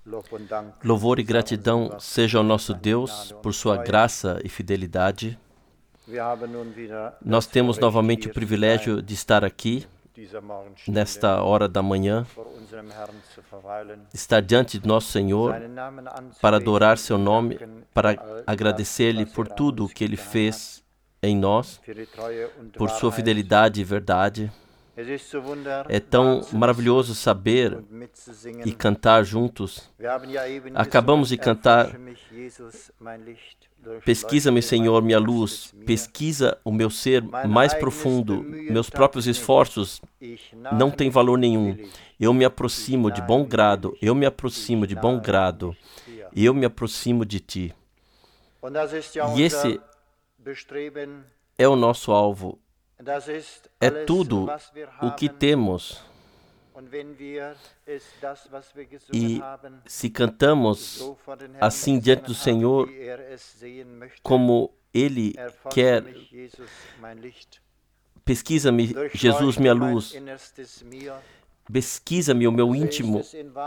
Louvor e gratidão seja ao nosso Deus por sua graça e fidelidade. Nós temos novamente o privilégio de estar aqui, nesta hora da manhã, estar diante de nosso Senhor para adorar seu nome, para agradecer-lhe por tudo o que ele fez em nós, por sua fidelidade e verdade. É tão maravilhoso saber e cantar juntos. Acabamos de cantar: pesquisa-me, Senhor, minha luz, pesquisa o meu ser mais profundo, meus próprios esforços não têm valor nenhum. Eu me aproximo de bom grado, eu me aproximo de bom grado, eu me aproximo de Ti. E esse é o nosso alvo, é tudo o que temos. E se cantamos assim diante do Senhor, como Ele quer, pesquisa-me, Jesus, minha luz, pesquisa-me o meu íntimo.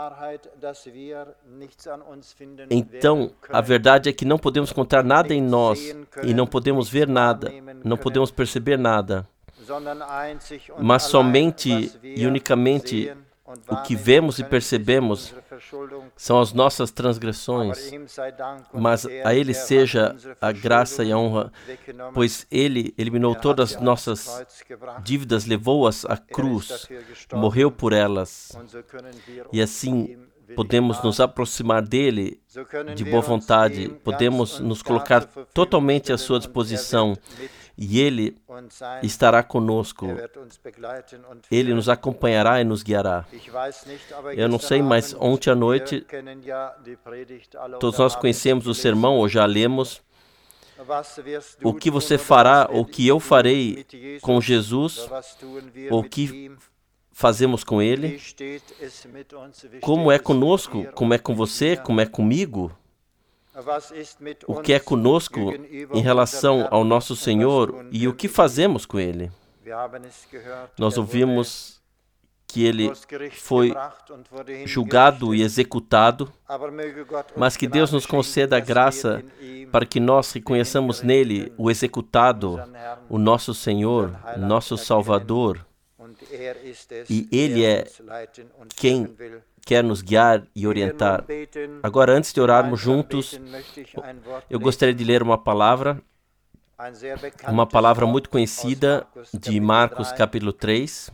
Então, a verdade é que não podemos encontrar nada em nós e não podemos ver nada, não podemos perceber nada, mas somente e unicamente o que vemos e percebemos são as nossas transgressões, mas a Ele seja a graça e a honra, pois Ele eliminou todas as nossas dívidas, levou-as à cruz, morreu por elas, e assim podemos nos aproximar dEle de boa vontade, podemos nos colocar totalmente à sua disposição, e Ele estará conosco. Ele nos acompanhará e nos guiará. Eu não sei, mas ontem à noite, todos nós conhecemos o sermão, ou já lemos. O que você fará, ou o que eu farei com Jesus, ou o que fazemos com Ele? Como é conosco? Como é com você? Como é comigo? O que é conosco em relação ao nosso Senhor e o que fazemos com Ele? Nós ouvimos que Ele foi julgado e executado, mas que Deus nos conceda a graça para que nós reconheçamos nele o executado, o nosso Senhor, nosso Salvador, e Ele é quem quer nos guiar e orientar. Agora, antes de orarmos juntos, eu gostaria de ler uma palavra muito conhecida de Marcos capítulo 3.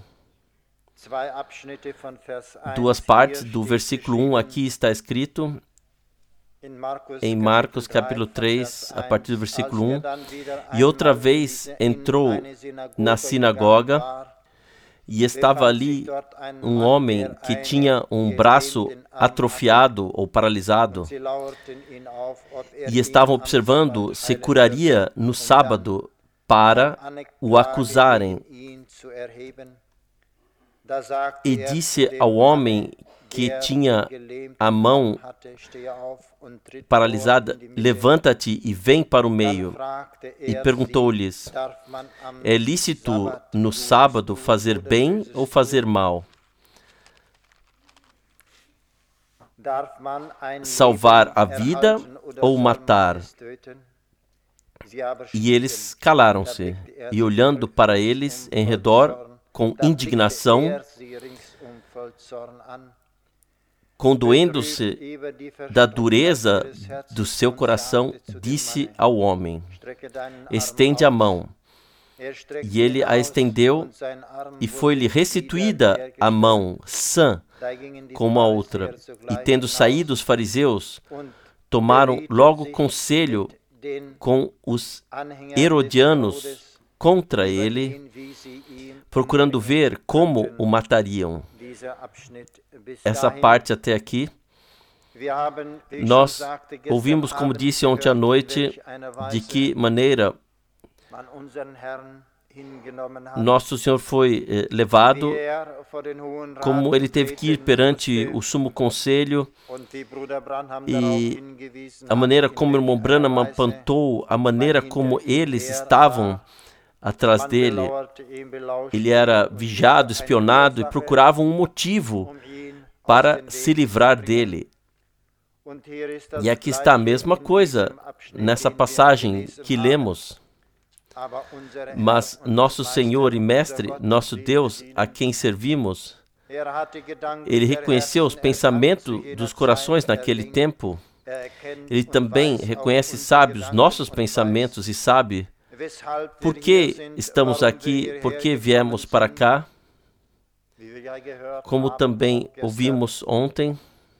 Duas partes do versículo 1 aqui está escrito, em Marcos capítulo 3, a partir do versículo 1. E outra vez entrou na sinagoga, e estava ali um homem que tinha um braço atrofiado ou paralisado, e estavam observando se curaria no sábado para o acusarem. E disse ao homem que tinha a mão paralisada: levanta-te e vem para o meio. E perguntou-lhes: é lícito no sábado fazer bem ou fazer mal? Salvar a vida ou matar? E eles calaram-se, e olhando para eles em redor com indignação, condoendo-se da dureza do seu coração, disse ao homem: estende a mão. E ele a estendeu, e foi-lhe restituída a mão, sã como a outra. E tendo saído os fariseus, tomaram logo conselho com os herodianos contra ele, procurando ver como o matariam. Essa parte até aqui, nós ouvimos, como disse ontem à noite, de que maneira nosso Senhor foi levado, como ele teve que ir perante o sumo conselho, e a maneira como o irmão Branham apontou, a maneira como eles estavam atrás dele. Ele era vigiado, espionado, e procuravam um motivo para se livrar dele. E aqui está a mesma coisa nessa passagem que lemos. Mas nosso Senhor e Mestre, nosso Deus, a quem servimos, Ele reconheceu os pensamentos dos corações naquele tempo. Ele também reconhece e sabe os nossos pensamentos e sabe por que estamos aqui, por que viemos para cá. Como também ouvimos ontem,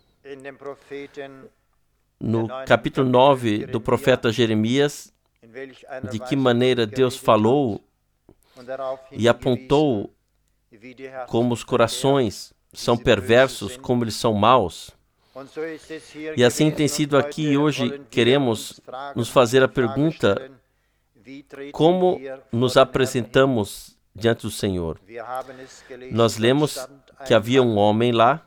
no capítulo 9 do profeta Jeremias, de que maneira Deus falou e apontou como os corações são perversos, como eles são maus. E assim tem sido aqui e hoje queremos nos fazer a pergunta: como nos apresentamos diante do Senhor? Nós lemos que havia um homem lá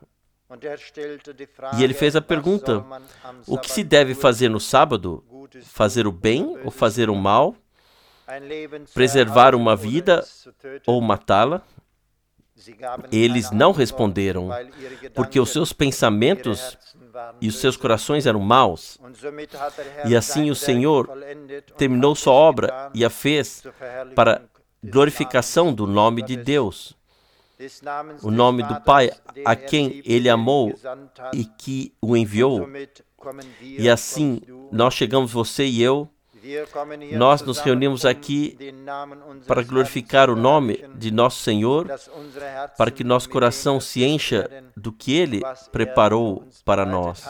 e ele fez a pergunta: o que se deve fazer no sábado? Fazer o bem ou fazer o mal? Preservar uma vida ou matá-la? Eles não responderam, porque os seus pensamentos e os seus corações eram maus. E assim o Senhor terminou sua obra e a fez para glorificação do nome de Deus, o nome do Pai, a quem Ele amou e que o enviou. E assim nós chegamos, você e eu, nós nos reunimos aqui para glorificar o nome de nosso Senhor, para que nosso coração se encha do que Ele preparou para nós.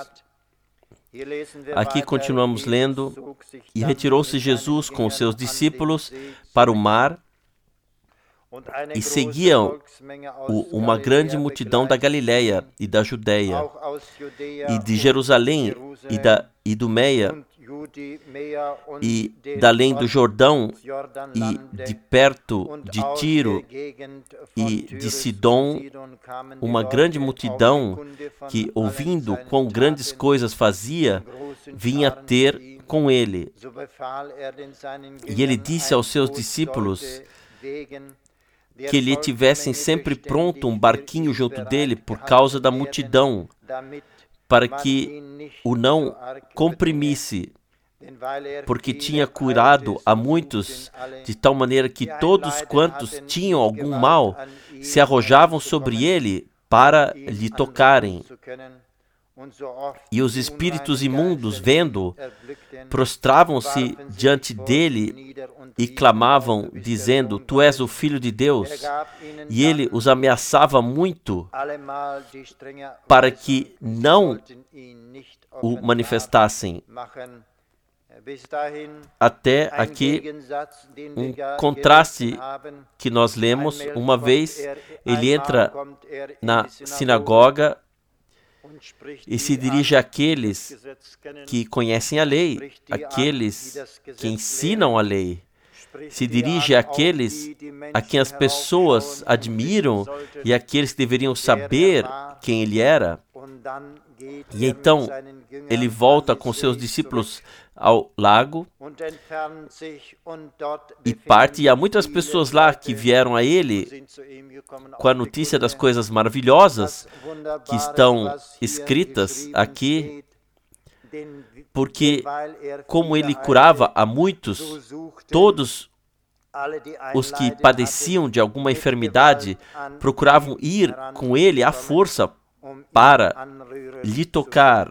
Aqui continuamos lendo: e retirou-se Jesus com os seus discípulos para o mar, e seguiam uma grande multidão da Galileia e da Judéia, e de Jerusalém e do Meia, e da além do Jordão, e de perto de Tiro e de Sidom, uma grande multidão que, ouvindo quão grandes coisas fazia, vinha ter com ele. E ele disse aos seus discípulos que lhe tivessem sempre pronto um barquinho junto dele por causa da multidão, para que o não comprimisse, porque tinha curado a muitos, de tal maneira que todos quantos tinham algum mal se arrojavam sobre ele para lhe tocarem. E os espíritos imundos, vendo, prostravam-se diante dele e clamavam, dizendo: Tu és o Filho de Deus. E ele os ameaçava muito para que não o manifestassem. Até aqui, um contraste que nós lemos. Uma vez, ele entra na sinagoga e se dirige àqueles que conhecem a lei, àqueles que ensinam a lei. Se dirige àqueles a quem as pessoas admiram e àqueles que deveriam saber quem ele era. E então, ele volta com seus discípulos ao lago e parte. E há muitas pessoas lá que vieram a ele com a notícia das coisas maravilhosas que estão escritas aqui, porque como ele curava a muitos, todos os que padeciam de alguma enfermidade procuravam ir com ele à força para lhe tocar.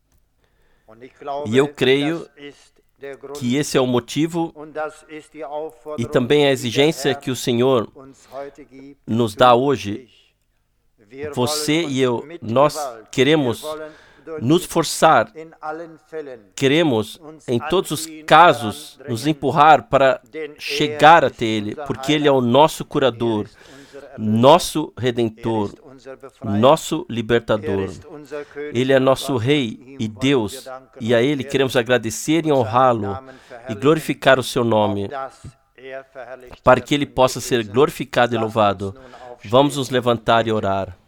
E eu creio que esse é o motivo e também a exigência que o Senhor nos dá hoje. Você e eu, nós queremos nos forçar, queremos, em todos os casos, nos empurrar para chegar até Ele, porque Ele é o nosso curador, nosso Redentor, nosso Libertador. Ele é nosso Rei e Deus, e a Ele queremos agradecer e honrá-lo e glorificar o Seu nome, para que Ele possa ser glorificado e louvado. Vamos nos levantar e orar.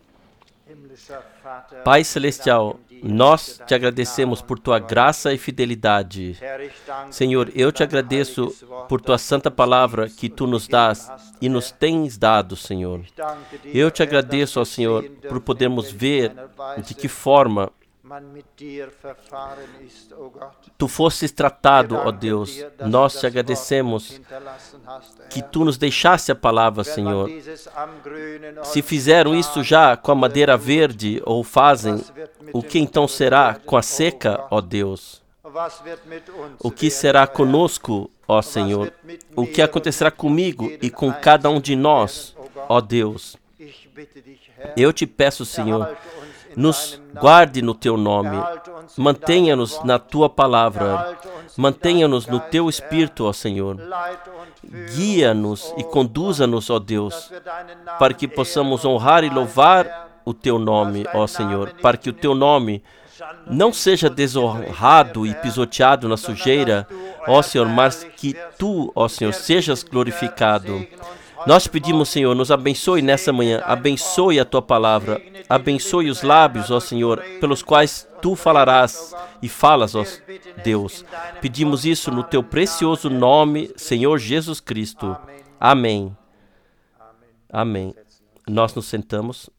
Pai Celestial, nós te agradecemos por Tua graça e fidelidade. Senhor, eu te agradeço por Tua santa palavra que Tu nos dás e nos tens dado, Senhor. Eu te agradeço, ó Senhor, por podermos ver de que forma Tu fosses tratado, ó Deus. Nós te agradecemos que Tu nos deixaste a palavra, Senhor. Se fizeram isso já com a madeira verde, ou fazem, o que então será com a seca, ó Deus? O que será conosco, ó Senhor? O que acontecerá comigo e com cada um de nós, ó Deus? Eu te peço, Senhor, nos guarde no Teu nome, mantenha-nos na Tua palavra, mantenha-nos no Teu Espírito, ó Senhor. Guia-nos e conduza-nos, ó Deus, para que possamos honrar e louvar o Teu nome, ó Senhor, para que o Teu nome não seja desonrado e pisoteado na sujeira, ó Senhor, mas que Tu, ó Senhor, sejas glorificado. Nós te pedimos, Senhor, nos abençoe nessa manhã, abençoe a Tua palavra, abençoe os lábios, ó Senhor, pelos quais Tu falarás e falas, ó Deus. Pedimos isso no Teu precioso nome, Senhor Jesus Cristo. Amém. Amém. Nós nos sentamos.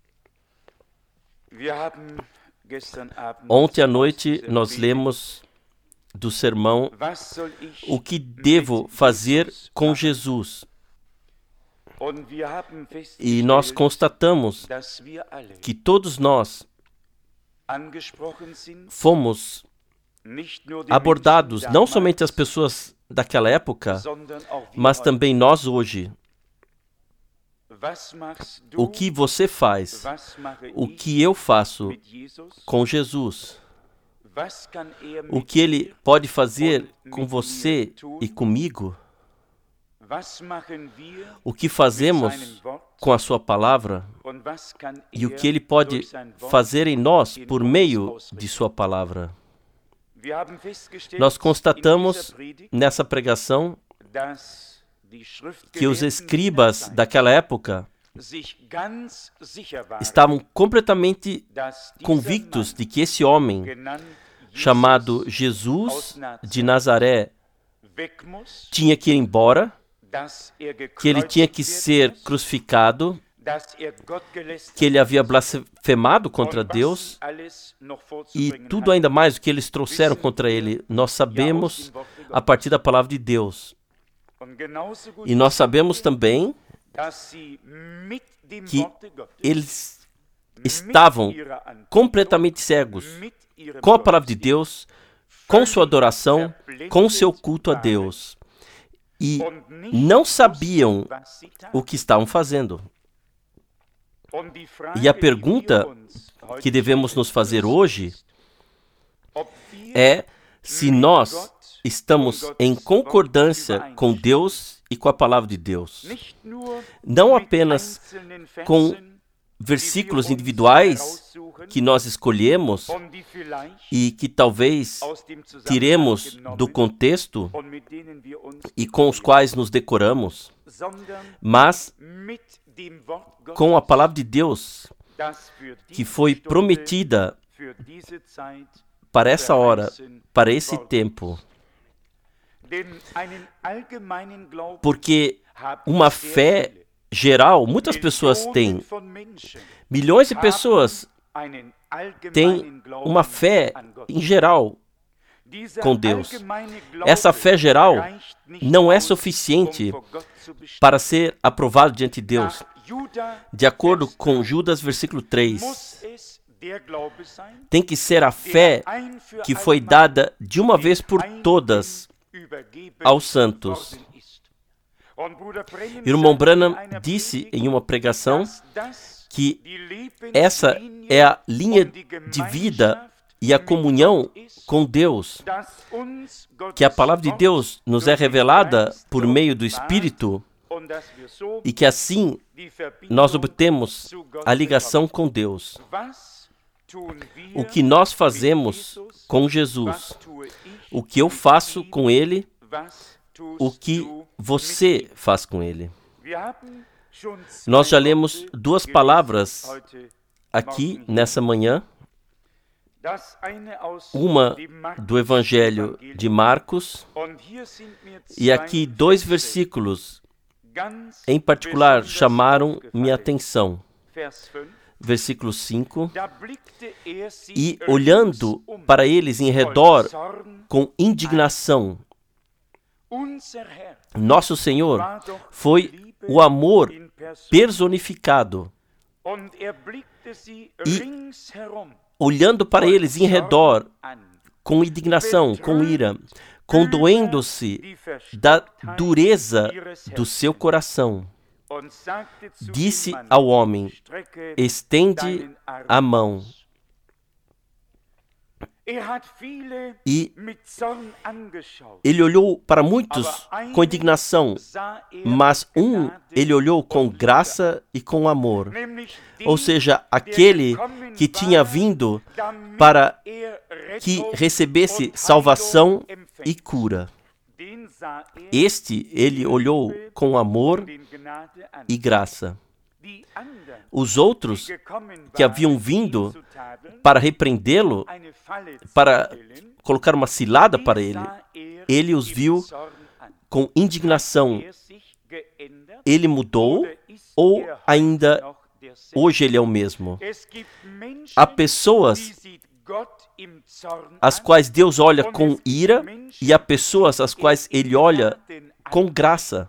Ontem à noite nós lemos do sermão O que devo fazer com Jesus? E nós constatamos que todos nós fomos abordados, não somente as pessoas daquela época, mas também nós hoje. O que você faz, o que eu faço com Jesus, o que Ele pode fazer com você e comigo, o que fazemos com a Sua palavra e o que Ele pode fazer em nós por meio de Sua palavra. Nós constatamos nessa pregação que os escribas daquela época estavam completamente convictos de que esse homem, chamado Jesus de Nazaré, tinha que ir embora, que ele tinha que ser crucificado, que ele havia blasfemado contra Deus e tudo ainda mais o que eles trouxeram contra ele. Nós sabemos a partir da palavra de Deus. E nós sabemos também que eles estavam completamente cegos com a palavra de Deus, com sua adoração, com seu culto a Deus. E não sabiam o que estavam fazendo. E a pergunta que devemos nos fazer hoje é se nós estamos em concordância com Deus e com a palavra de Deus. Não apenas com versículos individuais que nós escolhemos e que talvez tiremos do contexto e com os quais nos decoramos, mas com a palavra de Deus que foi prometida para essa hora, para esse tempo. Porque uma fé geral, muitas pessoas têm. Milhões de pessoas têm uma fé em geral com Deus. Essa fé geral não é suficiente para ser aprovado diante de Deus. De acordo com Judas, versículo 3, tem que ser a fé que foi dada de uma vez por todas aos santos. Irmão Branham disse em uma pregação que essa é a linha de vida e a comunhão com Deus, que a palavra de Deus nos é revelada por meio do Espírito e que assim nós obtemos a ligação com Deus. O que nós fazemos com Jesus, o que eu faço com Ele, o que você faz com Ele. Nós já lemos duas palavras aqui nessa manhã, uma do Evangelho de Marcos, e aqui dois versículos em particular chamaram minha atenção. versículo 5, e olhando para eles em redor com indignação, nosso Senhor foi o amor personificado. E olhando para eles em redor com indignação, com ira, condoendo-se da dureza do seu coração, disse ao homem: estende a mão. E ele olhou para muitos com indignação, mas ele olhou com graça e com amor. Ou seja, aquele que tinha vindo para que recebesse salvação e cura. Ele olhou com amor e graça. Os outros que haviam vindo para repreendê-lo, para colocar uma cilada para ele os viu com indignação. Ele mudou ou ainda hoje ele é o mesmo? Há pessoas as quais Deus olha com ira e há pessoas as quais ele olha com graça.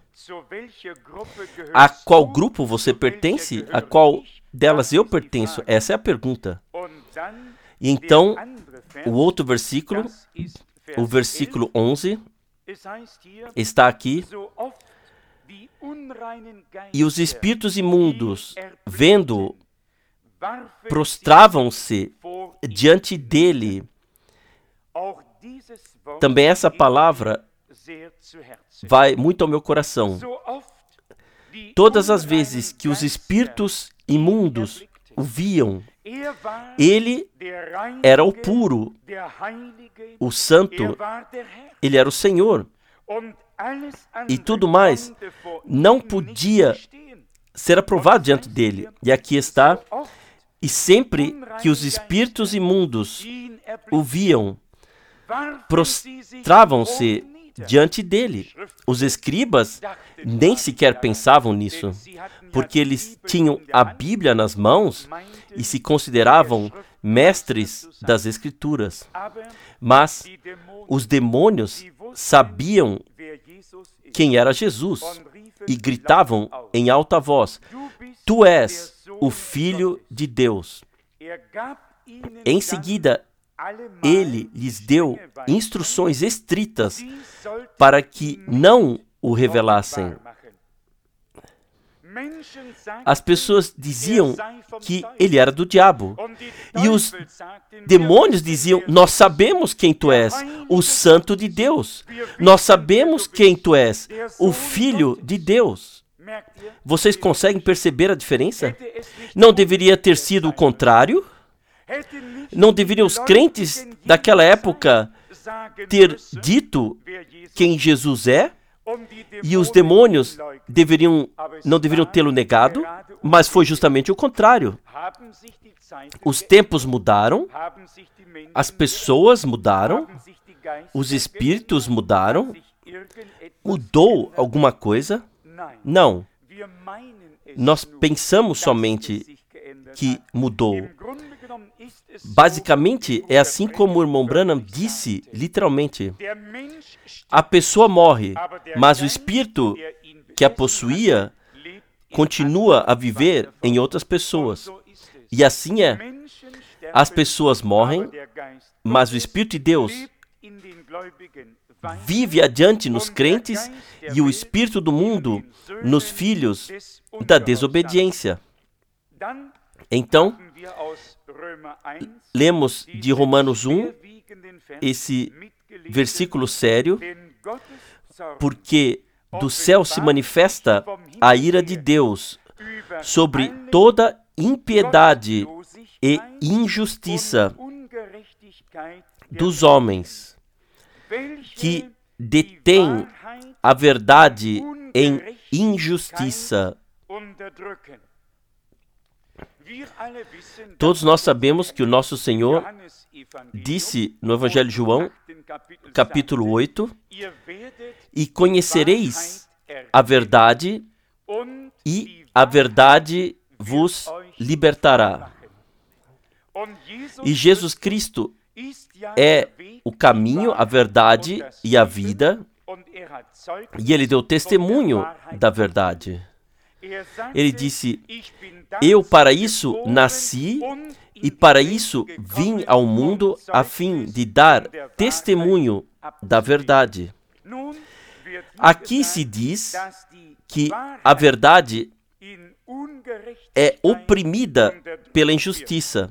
A qual grupo você pertence? A qual delas eu pertenço? Essa é a pergunta. E então, o outro versículo, o versículo 11, está aqui. E os espíritos imundos, vendo, prostravam-se diante dele. Também essa palavra vai muito ao meu coração. Todas as vezes que os espíritos imundos o viam, ele era o puro, o santo, ele era o Senhor. E tudo mais não podia ser aprovado diante dele. E aqui está. E sempre que os espíritos imundos o viam, prostravam-se diante dele. Os escribas nem sequer pensavam nisso, porque eles tinham a Bíblia nas mãos e se consideravam mestres das Escrituras. Mas os demônios sabiam quem era Jesus e gritavam em alta voz: Tu és o Filho de Deus. Em seguida, ele lhes deu instruções estritas para que não o revelassem. As pessoas diziam que ele era do diabo. E os demônios diziam: Nós sabemos quem tu és, o Santo de Deus. Nós sabemos quem tu és, o Filho de Deus. Vocês conseguem perceber a diferença? Não deveria ter sido o contrário? Não deveriam os crentes daquela época ter dito quem Jesus é? E os demônios não deveriam tê-lo negado? Mas foi justamente o contrário. Os tempos mudaram, as pessoas mudaram, os espíritos mudaram. Mudou alguma coisa? Não. Nós pensamos somente que mudou. Basicamente, é assim como o irmão Branham disse, literalmente. A pessoa morre, mas o espírito que a possuía continua a viver em outras pessoas. E assim é. As pessoas morrem, mas o Espírito de Deus vive adiante nos crentes e o Espírito do mundo nos filhos da desobediência. Então, lemos de Romanos 1, esse versículo sério, porque do céu se manifesta a ira de Deus sobre toda impiedade e injustiça dos homens, que detêm a verdade em injustiça. Todos nós sabemos que o nosso Senhor disse no Evangelho de João, capítulo 8, e conhecereis a verdade, e a verdade vos libertará. E Jesus Cristo é o caminho, a verdade e a vida, e ele deu testemunho da verdade. Ele disse: eu para isso nasci e para isso vim ao mundo, a fim de dar testemunho da verdade. Aqui se diz que a verdade é oprimida pela injustiça.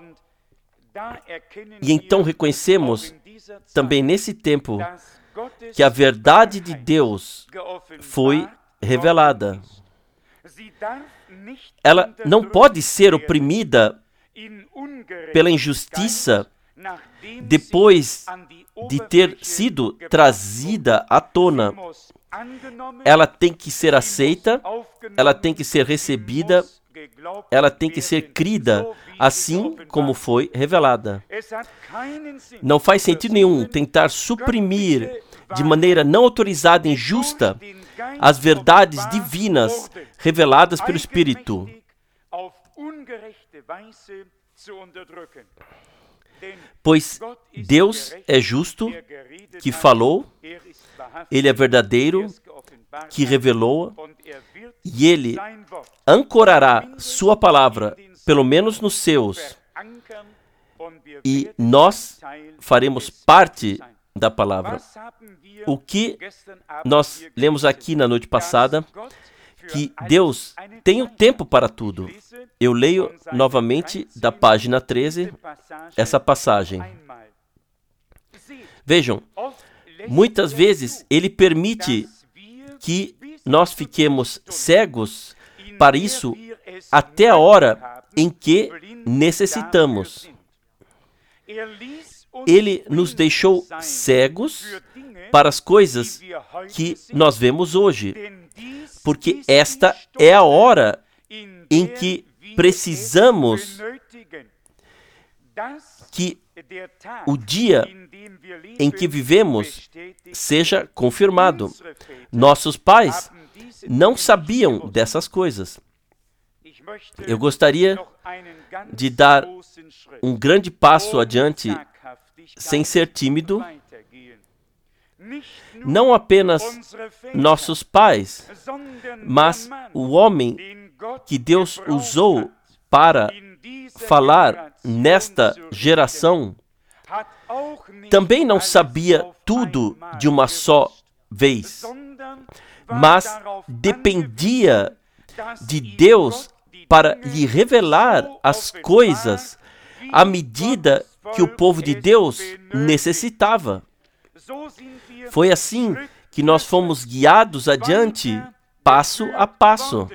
E então reconhecemos também nesse tempo que a verdade de Deus foi revelada. Ela não pode ser oprimida pela injustiça depois de ter sido trazida à tona. Ela tem que ser aceita, ela tem que ser recebida, ela tem que ser crida, assim como foi revelada. Não faz sentido nenhum tentar suprimir de maneira não autorizada e injusta as verdades divinas reveladas pelo Espírito. Pois Deus é justo, que falou, Ele é verdadeiro, que revelou, e Ele ancorará sua palavra, pelo menos nos seus, e nós faremos parte da palavra. O que nós lemos aqui na noite passada, que Deus tem um tempo para tudo. Eu leio novamente da página 13, essa passagem. Vejam, muitas vezes Ele permite que nós fiquemos cegos para isso até a hora em que necessitamos. Ele nos deixou cegos para as coisas que nós vemos hoje, porque esta é a hora em que precisamos que o dia em que vivemos seja confirmado. Nossos pais não sabiam dessas coisas. Eu gostaria de dar um grande passo adiante, sem ser tímido. Não apenas nossos pais, mas o homem que Deus usou para falar nesta geração também não sabia tudo de uma só vez, mas dependia de Deus para lhe revelar as coisas à medida que o povo de Deus necessitava. Foi assim que nós fomos guiados adiante, passo a passo.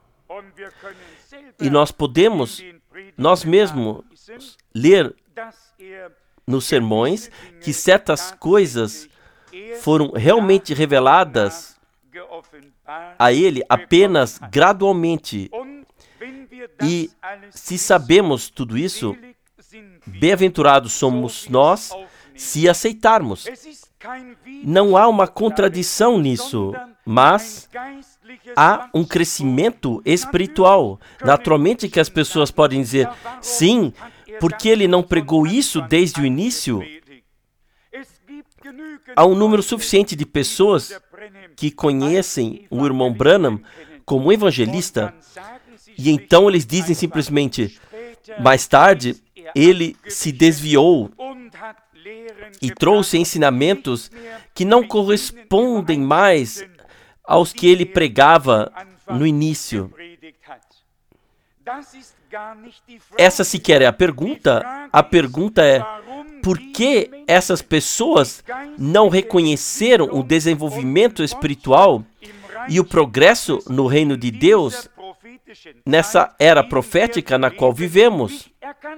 E nós podemos, nós mesmos, ler nos sermões que certas coisas foram realmente reveladas a ele apenas gradualmente. E se sabemos tudo isso, bem-aventurados somos nós se aceitarmos. Não há uma contradição nisso, mas há um crescimento espiritual. Naturalmente que as pessoas podem dizer, sim, porque ele não pregou isso desde o início? Há um número suficiente de pessoas que conhecem o irmão Branham como evangelista, e então eles dizem simplesmente, mais tarde, ele se desviou e trouxe ensinamentos que não correspondem mais aos que ele pregava no início. Essa sequer é a pergunta. A pergunta é, por que essas pessoas não reconheceram o desenvolvimento espiritual e o progresso no reino de Deus nessa era profética na qual vivemos?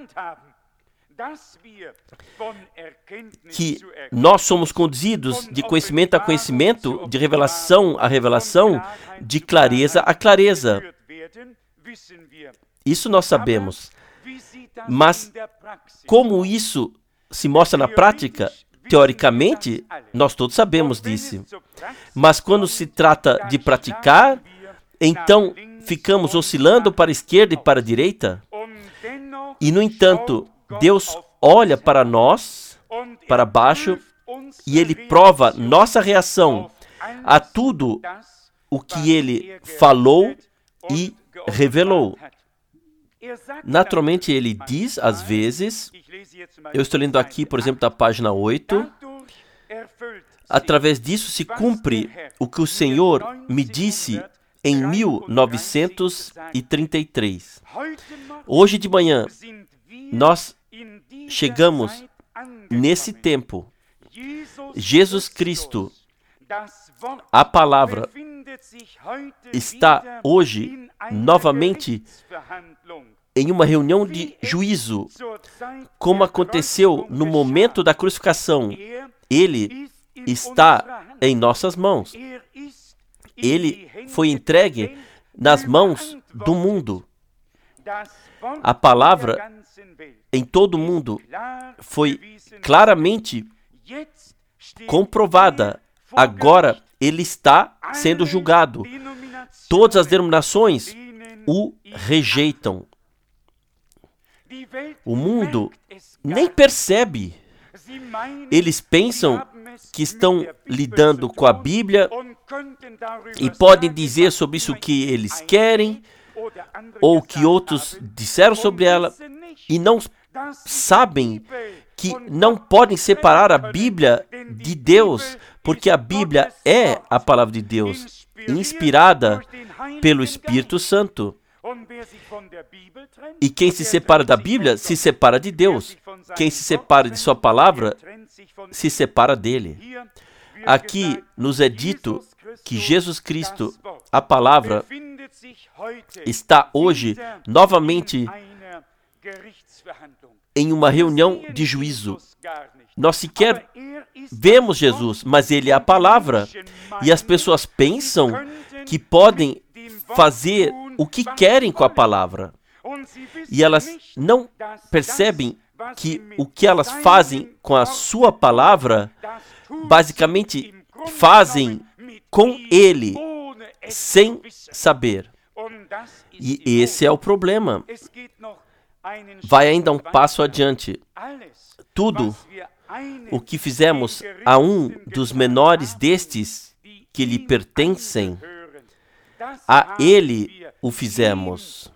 Que nós somos conduzidos de conhecimento a conhecimento, de revelação a revelação, de clareza a clareza. Isso nós sabemos. Mas como isso se mostra na prática? Teoricamente, nós todos sabemos disso. Mas quando se trata de praticar, Então, ficamos oscilando para a esquerda e para a direita? E, no entanto, Deus olha para nós, para baixo, e Ele prova nossa reação a tudo o que Ele falou e revelou. Naturalmente, Ele diz, às vezes, eu estou lendo aqui, por exemplo, da página 8, através disso se cumpre o que o Senhor me disse em 1933. Hoje de manhã, nós chegamos nesse tempo. Jesus Cristo, a palavra, está hoje novamente em uma reunião de juízo, como aconteceu no momento da crucificação. Ele está em nossas mãos. Ele foi entregue nas mãos do mundo. A palavra em todo o mundo foi claramente comprovada. Agora ele está sendo julgado. Todas as denominações o rejeitam. O mundo nem percebe. Eles pensam que estão lidando com a Bíblia e podem dizer sobre isso o que eles querem ou que outros disseram sobre ela e não sabem que não podem separar a Bíblia de Deus, porque a Bíblia é a palavra de Deus, inspirada pelo Espírito Santo. E quem se separa da Bíblia, se separa de Deus. Quem se separa de sua palavra, se separa dele. Aqui nos é dito que Jesus Cristo, a palavra, está hoje novamente em uma reunião de juízo. Nós sequer vemos Jesus, mas ele é a palavra. E as pessoas pensam que podem fazer o que querem com a palavra. E elas não percebem que o que elas fazem com a sua palavra, basicamente fazem com ele, sem saber. E esse é o problema. Vai ainda um passo adiante. Tudo o que fizemos a um dos menores destes que lhe pertencem, a ele o fizemos.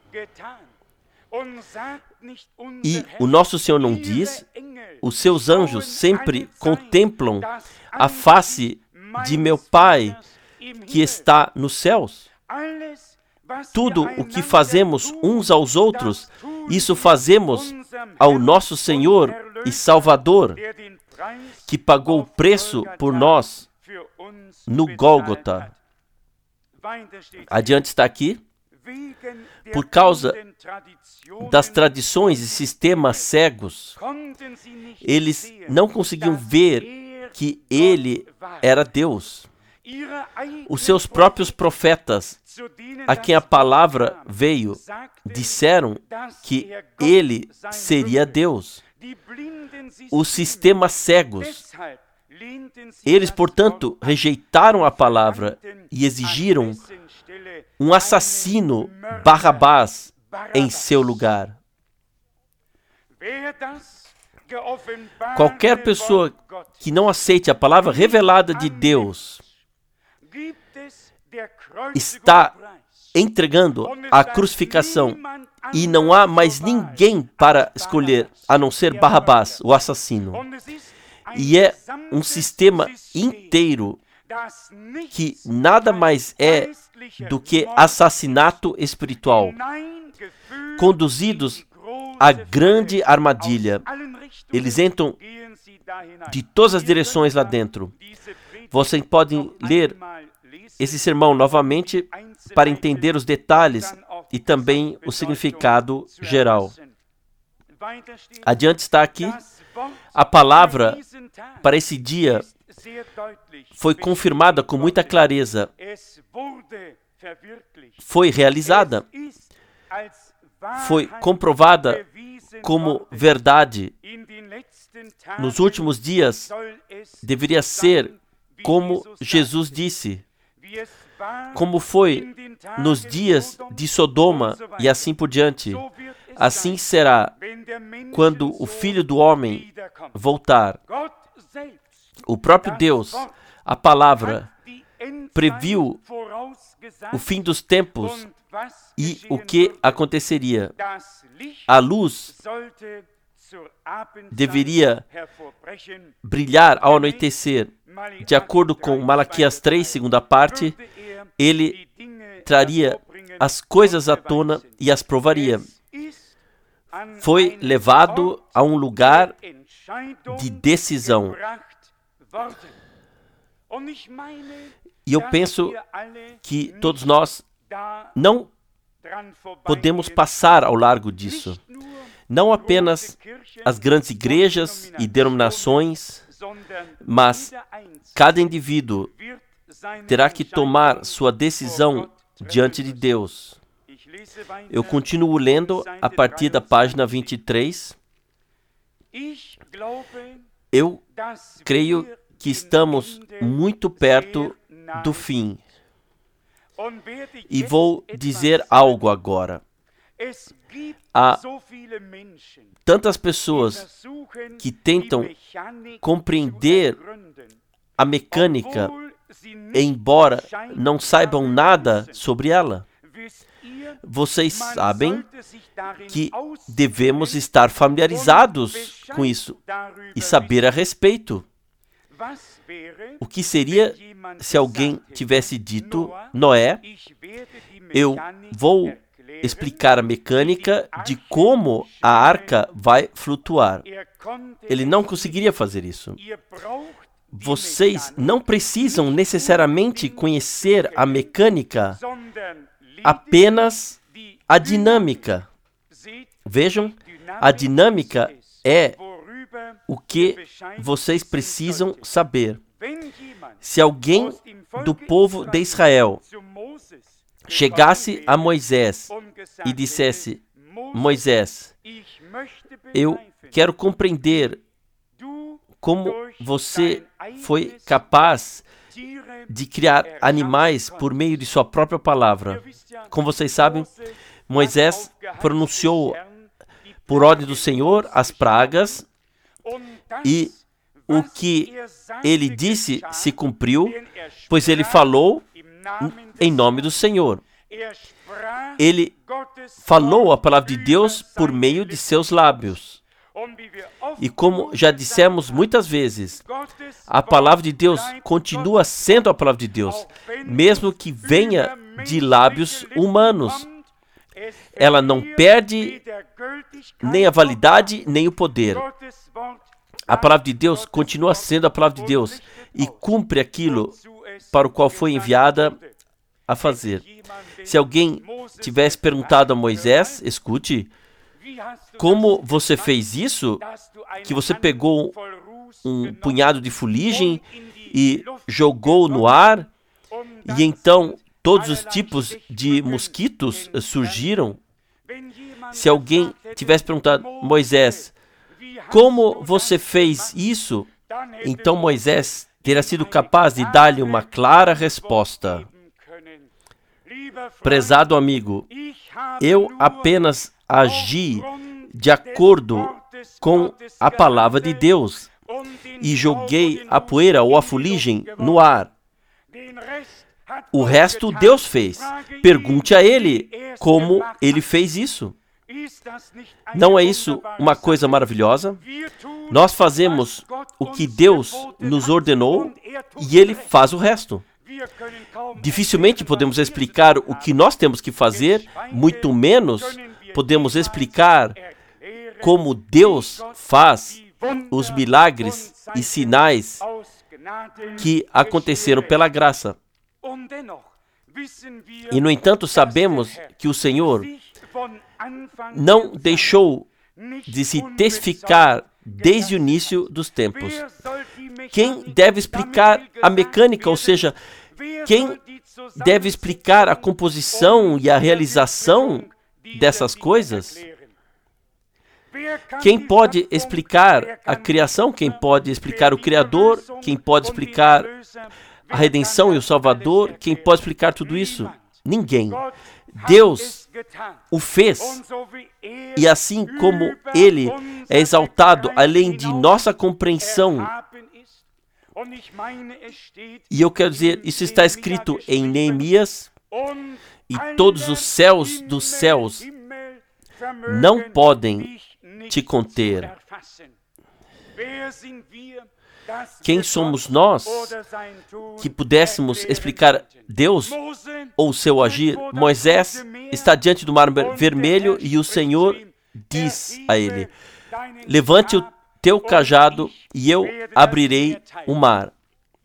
E o nosso Senhor não diz, os seus anjos sempre contemplam a face de meu Pai que está nos céus. Tudo o que fazemos uns aos outros, isso fazemos ao nosso Senhor e Salvador, que pagou o preço por nós no Gólgota. Adiante está aqui, por causa das tradições e sistemas cegos, eles não conseguiam ver que ele era Deus. Os seus próprios profetas, a quem a palavra veio, disseram que ele seria Deus. Os sistemas cegos, eles, portanto, rejeitaram a palavra e exigiram um assassino, Barrabás, em seu lugar. Qualquer pessoa que não aceite a palavra revelada de Deus está entregando a crucificação e não há mais ninguém para escolher a não ser Barrabás, o assassino. E é um sistema inteiro que nada mais é do que assassinato espiritual, conduzidos à grande armadilha. Eles entram de todas as direções lá dentro. Vocês podem ler esse sermão novamente para entender os detalhes e também o significado geral. Adiante está aqui, a palavra para esse dia foi confirmada com muita clareza. Foi realizada. Foi comprovada como verdade. Nos últimos dias, deveria ser como Jesus disse, como foi nos dias de Sodoma e assim por diante, assim será quando o Filho do Homem voltar. O próprio Deus, a palavra, previu o fim dos tempos e o que aconteceria. A luz deveria brilhar ao anoitecer. De acordo com Malaquias 3, segunda parte, ele traria as coisas à tona e as provaria. Foi levado a um lugar de decisão. E eu penso que todos nós não podemos passar ao largo disso. Não apenas as grandes igrejas e denominações, mas cada indivíduo terá que tomar sua decisão diante de Deus. Eu continuo lendo a partir da página 23. Eu creio que estamos muito perto do fim. E vou dizer algo agora. Há tantas pessoas que tentam compreender a mecânica, embora não saibam nada sobre ela. Vocês sabem que devemos estar familiarizados com isso e saber a respeito. O que seria se alguém tivesse dito, Noé, eu vou explicar a mecânica de como a arca vai flutuar. Ele não conseguiria fazer isso. Vocês não precisam necessariamente conhecer a mecânica, apenas a dinâmica. Vejam, a dinâmica é o que vocês precisam saber. Se alguém do povo de Israel chegasse a Moisés e dissesse, Moisés, eu quero compreender como você foi capaz de criar animais por meio de sua própria palavra. Como vocês sabem, Moisés pronunciou por ordem do Senhor as pragas e o que ele disse se cumpriu, pois ele falou em nome do Senhor. Ele falou a palavra de Deus por meio de seus lábios. E como já dissemos muitas vezes, a palavra de Deus continua sendo a palavra de Deus, mesmo que venha de lábios humanos. Ela não perde nem a validade, nem o poder. A palavra de Deus continua sendo a palavra de Deus e cumpre aquilo para o qual foi enviada a fazer. Se alguém tivesse perguntado a Moisés, escute, como você fez isso, que você pegou um punhado de fuligem e jogou no ar, e então todos os tipos de mosquitos surgiram? Se alguém tivesse perguntado, Moisés, como você fez isso? Então Moisés teria sido capaz de dar-lhe uma clara resposta. Prezado amigo, eu apenas agi de acordo com a palavra de Deus e joguei a poeira ou a fuligem no ar. O resto Deus fez. Pergunte a Ele como Ele fez isso. Não é isso uma coisa maravilhosa? Nós fazemos o que Deus nos ordenou e Ele faz o resto. Dificilmente podemos explicar o que nós temos que fazer, muito menos podemos explicar como Deus faz os milagres e sinais que aconteceram pela graça. E, no entanto, sabemos que o Senhor não deixou de se testificar desde o início dos tempos. Quem deve explicar a mecânica, ou seja, quem deve explicar a composição e a realização dessas coisas? Quem pode explicar a criação? Quem pode explicar o Criador? Quem pode explicar a redenção e o Salvador, quem pode explicar tudo isso? Ninguém. Deus o fez, e assim como Ele é exaltado além de nossa compreensão, e eu quero dizer, isso está escrito em Neemias, e todos os céus dos céus não podem te conter. Quem somos nós que pudéssemos explicar Deus ou seu agir? Moisés está diante do mar vermelho e o Senhor diz a ele: levante o teu cajado e eu abrirei o mar.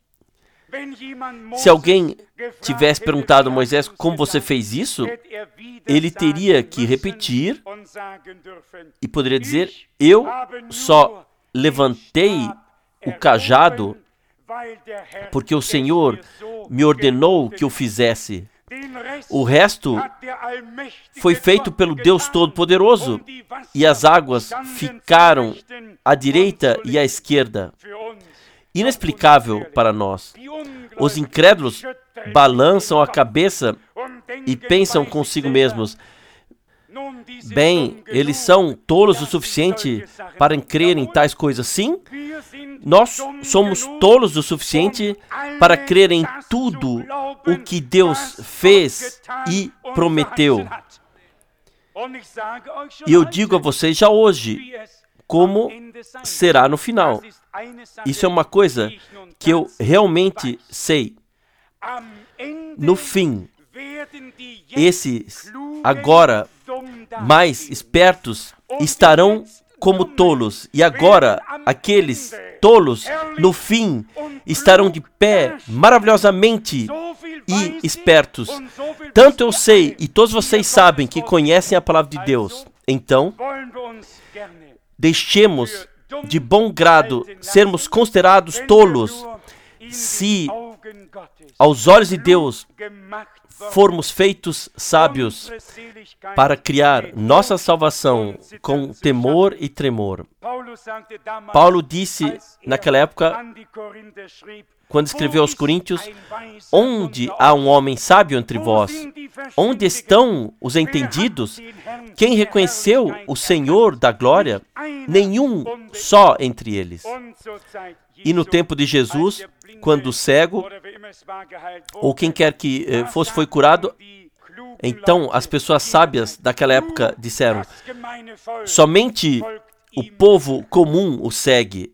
Se alguém tivesse perguntado a Moisés como você fez isso, ele teria que repetir e poderia dizer: eu só levantei o cajado porque o Senhor me ordenou que eu fizesse. O resto foi feito pelo Deus Todo-Poderoso, e as águas ficaram à direita e à esquerda. Inexplicável para nós. Os incrédulos balançam a cabeça e pensam consigo mesmos: bem, eles são tolos o suficiente para crer em tais coisas. Sim, nós somos tolos o suficiente para crer em tudo o que Deus fez e prometeu. E eu digo a vocês já hoje como será no final. Isso é uma coisa que eu realmente sei. No fim, esses agora mais espertos estarão como tolos, e agora aqueles tolos no fim estarão de pé maravilhosamente e espertos. Tanto eu sei, e todos vocês sabem que conhecem a palavra de Deus. Então, deixemos de bom grado sermos considerados tolos se aos olhos de Deus formos feitos sábios para criar nossa salvação com temor e tremor. Paulo disse naquela época, quando escreveu aos Coríntios: onde há um homem sábio entre vós? Onde estão os entendidos? Quem reconheceu o Senhor da glória? Nenhum só entre eles. E no tempo de Jesus, quando o cego, ou quem quer que fosse, foi curado, então as pessoas sábias daquela época disseram: somente o povo comum o segue.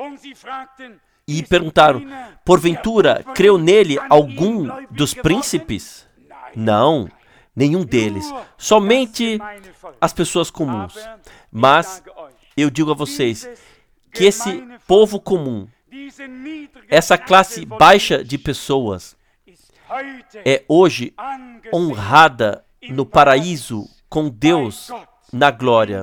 E perguntaram: porventura, creu nele algum dos príncipes? Não, nenhum deles. Somente as pessoas comuns. Mas eu digo a vocês que esse povo comum, essa classe baixa de pessoas, é hoje honrada no paraíso com Deus na glória.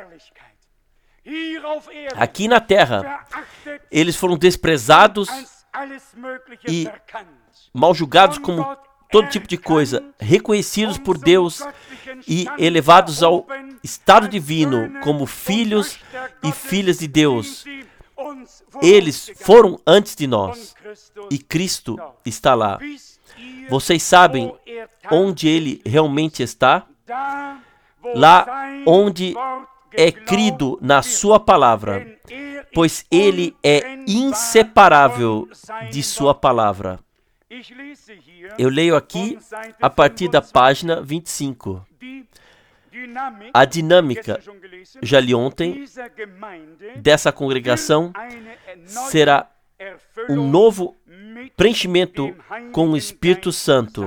Aqui na terra, eles foram desprezados e mal julgados como todo tipo de coisa, reconhecidos por Deus e elevados ao estado divino como filhos e filhas de Deus. Eles foram antes de nós e Cristo está lá. Vocês sabem onde Ele realmente está? Lá onde é crido na sua palavra, pois Ele é inseparável de sua palavra. Eu leio aqui a partir da página 25. A dinâmica, já li ontem, dessa congregação será um novo preenchimento com o Espírito Santo,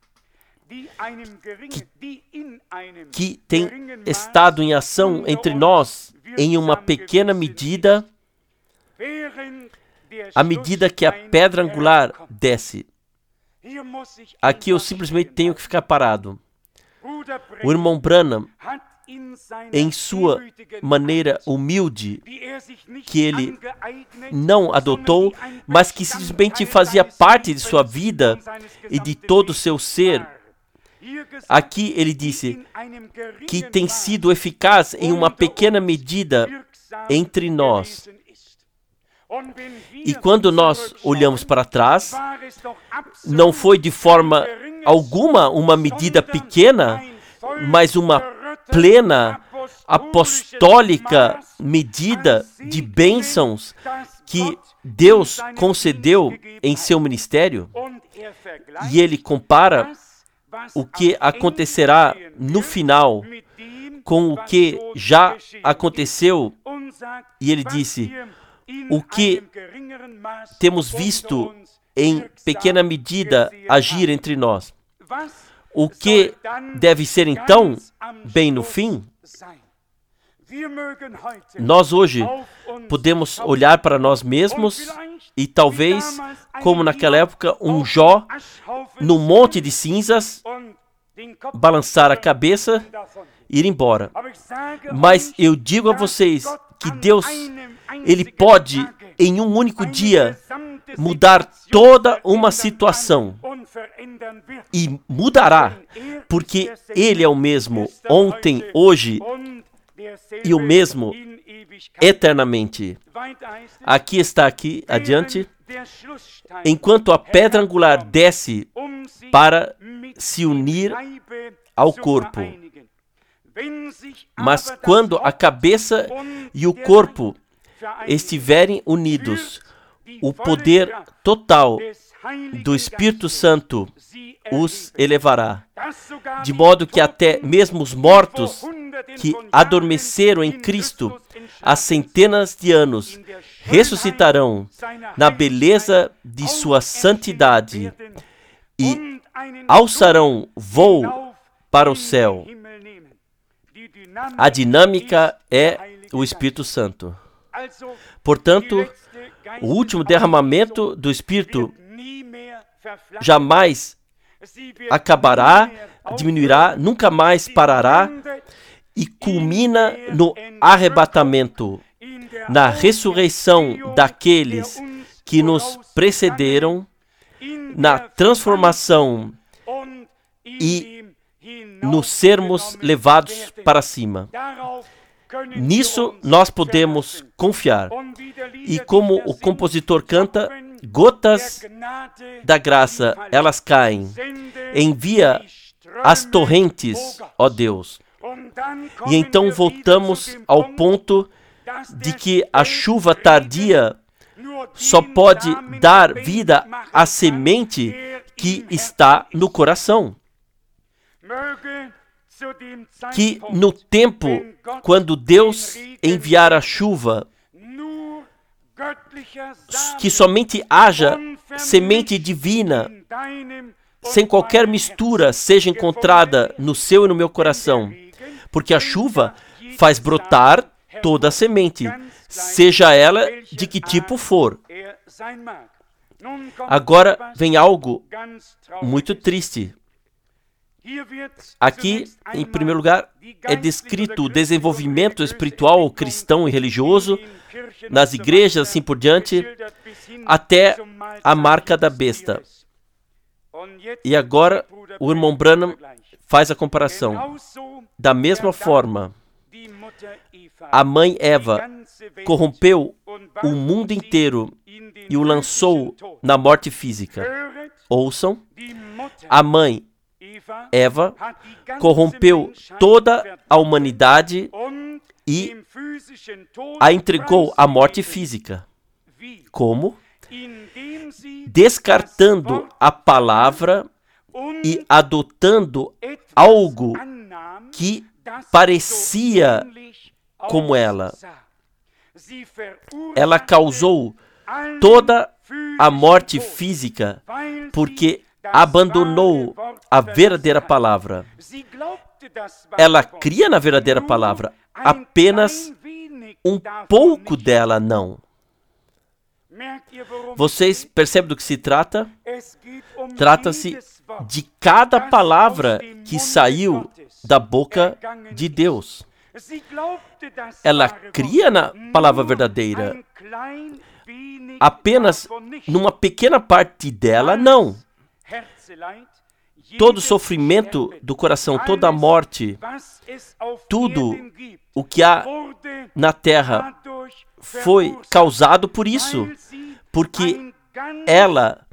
que tem estado em ação entre nós em uma pequena medida, à medida que a pedra angular desce. Aqui eu simplesmente tenho que ficar parado. O irmão Branham, em sua maneira humilde, que ele não adotou, mas que simplesmente fazia parte de sua vida e de todo o seu ser. Aqui ele disse que tem sido eficaz em uma pequena medida entre nós. E quando nós olhamos para trás, não foi de forma alguma uma medida pequena, mas uma plena, apostólica medida de bênçãos que Deus concedeu em seu ministério. E ele compara o que acontecerá no final com o que já aconteceu. E ele disse: o que temos visto em pequena medida agir entre nós. O que deve ser então, bem no fim? Nós hoje podemos olhar para nós mesmos e talvez, como naquela época, um Jó num monte de cinzas, balançar a cabeça e ir embora. Mas eu digo a vocês que Deus, Ele pode, em um único dia, mudar toda uma situação. E mudará, porque Ele é o mesmo ontem, hoje e o mesmo eternamente. Aqui está, aqui adiante. Enquanto a pedra angular desce para se unir ao corpo. Mas quando a cabeça e o corpo estiverem unidos, o poder total do Espírito Santo os elevará, de modo que até mesmo os mortos que adormeceram em Cristo há centenas de anos ressuscitarão na beleza de sua santidade e alçarão voo para o céu. A dinâmica é o Espírito Santo. Portanto, o último derramamento do Espírito jamais acabará, diminuirá, nunca mais parará e culmina no arrebatamento, na ressurreição daqueles que nos precederam, na transformação e nos sermos levados para cima. Nisso nós podemos confiar. E como o compositor canta, gotas da graça, elas caem. Envia as torrentes, ó Deus. E então voltamos ao ponto de que a chuva tardia só pode dar vida à semente que está no coração. Que no tempo, quando Deus enviar a chuva, que somente haja semente divina, sem qualquer mistura, seja encontrada no seu e no meu coração. Porque a chuva faz brotar toda a semente, seja ela de que tipo for. Agora vem algo muito triste. Aqui, em primeiro lugar, é descrito o desenvolvimento espiritual, cristão e religioso nas igrejas, assim por diante, até a marca da besta. E agora, o irmão Branham faz a comparação. Da mesma forma, a mãe Eva corrompeu o mundo inteiro e o lançou na morte física. Ouçam, a mãe Eva corrompeu toda a humanidade e a entregou à morte física. Como? Descartando a palavra e adotando algo que parecia como ela. Ela causou toda a morte física porque abandonou a verdadeira palavra. Ela cria na verdadeira palavra, apenas um pouco dela não. Vocês percebem do que se trata? Trata-se de cada palavra que saiu da boca de Deus. Ela cria na palavra verdadeira, apenas numa pequena parte dela não. Todo o sofrimento do coração, toda a morte, tudo o que há na terra foi causado por isso, porque ela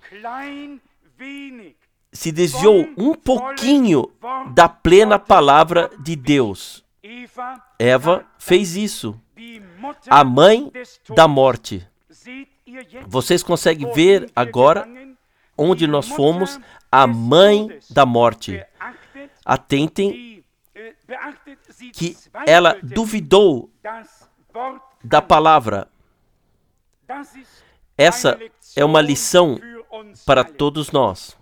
se desviou um pouquinho da plena palavra de Deus. Eva fez isso, a mãe da morte. Vocês conseguem ver agora onde nós fomos, a mãe da morte. Atentem que ela duvidou da palavra. Essa é uma lição para todos nós.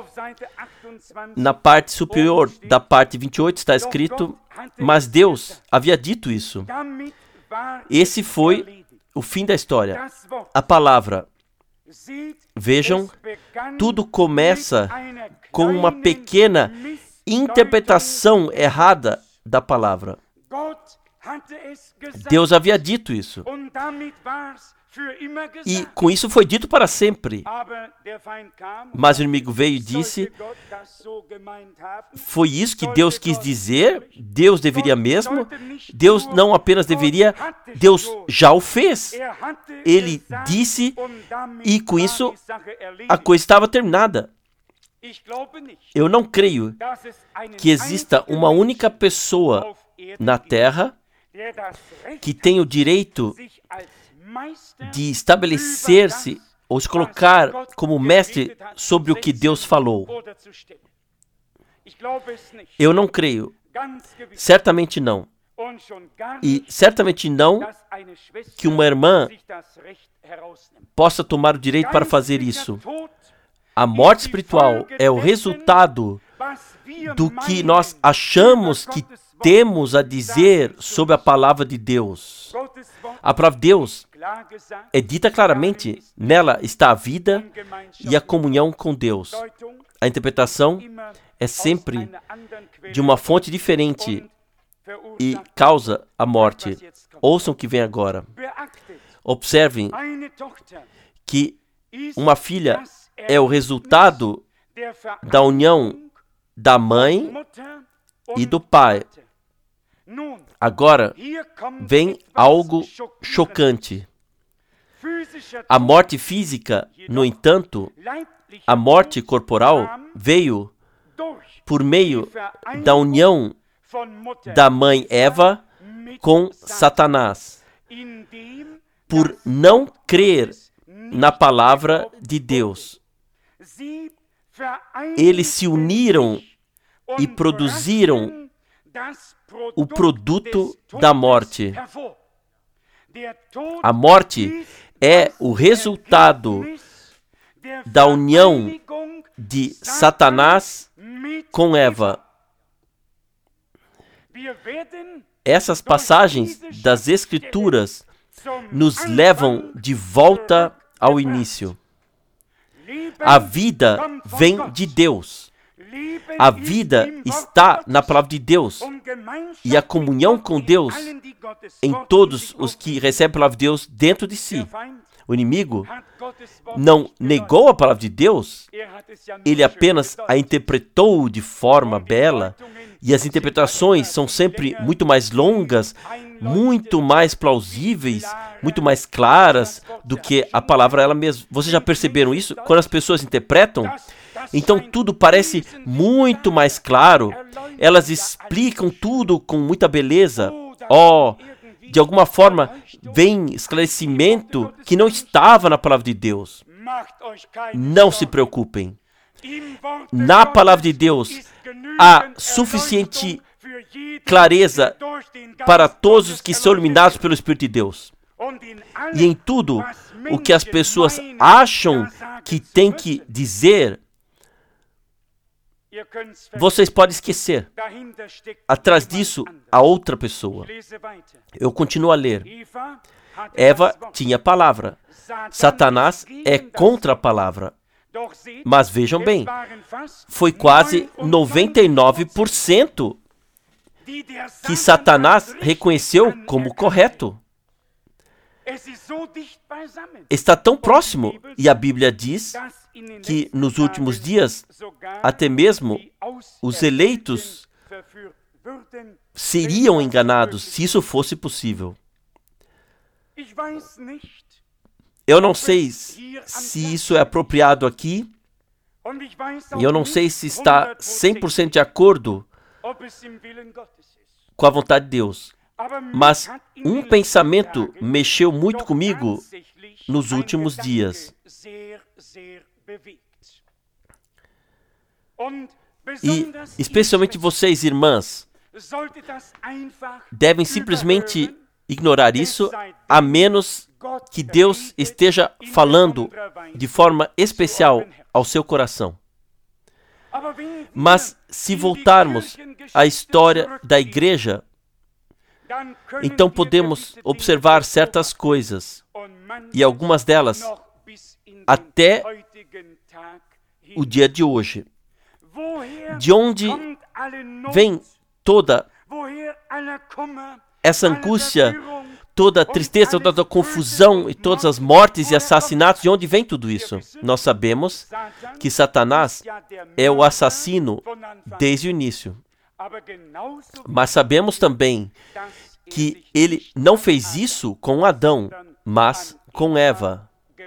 Na parte superior da parte 28 está escrito, mas Deus havia dito isso. Esse foi o fim da história. A palavra. Vejam, tudo começa com uma pequena interpretação errada da palavra. Deus havia dito isso. E com isso foi dito para sempre. Mas o inimigo veio e disse, foi isso que Deus quis dizer? Deus deveria mesmo? Deus não apenas deveria, Deus já o fez. Ele disse e com isso a coisa estava terminada. Eu não creio que exista uma única pessoa na Terra que tenha o direito de estabelecer-se ou se colocar como mestre sobre o que Deus falou. Eu não creio. Certamente não. E certamente não que uma irmã possa tomar o direito para fazer isso. A morte espiritual é o resultado do que nós achamos que temos a dizer sobre a palavra de Deus. A palavra de Deus é dita claramente, nela está a vida e a comunhão com Deus. A interpretação é sempre de uma fonte diferente e causa a morte. Ouçam o que vem agora. Observem que uma filha é o resultado da união da mãe e do pai. Agora vem algo chocante. A morte física, no entanto, a morte corporal veio por meio da união da mãe Eva com Satanás, por não crer na palavra de Deus. Eles se uniram e produziram o produto da morte. A morte é o resultado da união de Satanás com Eva. Essas passagens das Escrituras nos levam de volta ao início. A vida vem de Deus. A vida está na palavra de Deus. E a comunhão com Deus em todos os que recebem a palavra de Deus dentro de si. O inimigo não negou a palavra de Deus, ele apenas a interpretou de forma bela, e as interpretações são sempre muito mais longas, muito mais plausíveis, muito mais claras do que a palavra ela mesma. Vocês já perceberam isso? Quando as pessoas interpretam, então tudo parece muito mais claro, elas explicam tudo com muita beleza. De alguma forma, vem esclarecimento que não estava na palavra de Deus. Não se preocupem. Na palavra de Deus, há suficiente clareza para todos os que são iluminados pelo Espírito de Deus. E em tudo o que as pessoas acham que tem que dizer, vocês podem esquecer. Atrás disso, há outra pessoa. Eu continuo a ler. Eva tinha a palavra. Satanás é contra a palavra. Mas vejam bem, foi quase 99% que Satanás reconheceu como correto. Está tão próximo, e a Bíblia diz que nos últimos dias, até mesmo os eleitos seriam enganados, se isso fosse possível. Eu não sei se isso é apropriado aqui, e eu não sei se está 100% de acordo com a vontade de Deus. Mas um pensamento mexeu muito comigo nos últimos dias. E especialmente vocês, irmãs, devem simplesmente ignorar isso, a menos que Deus esteja falando de forma especial ao seu coração. Mas se voltarmos à história da igreja, então podemos observar certas coisas, e algumas delas até o dia de hoje. De onde vem toda essa angústia, toda a tristeza, toda a confusão e todas as mortes e assassinatos? De onde vem tudo isso? Nós sabemos que Satanás é o assassino desde o início. Mas sabemos também que ele não fez isso com Adão, mas com Eva.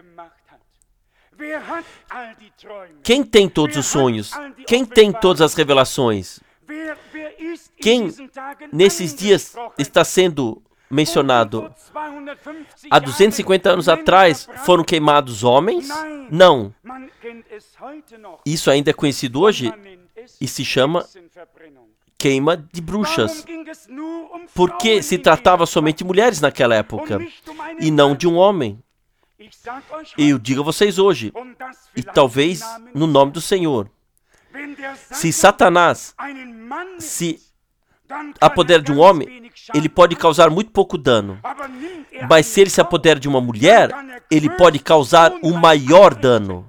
Quem tem todos os sonhos? Quem tem todas as revelações? Quem nesses dias está sendo mencionado? Há 250 anos atrás foram queimados homens? Não. Isso ainda é conhecido hoje e se chama queima de bruxas. Porque se tratava somente de mulheres naquela época e não de um homem. E eu digo a vocês hoje, e talvez no nome do Senhor, se Satanás se apodera de um homem, ele pode causar muito pouco dano. Mas se ele se apodera de uma mulher, ele pode causar um maior dano.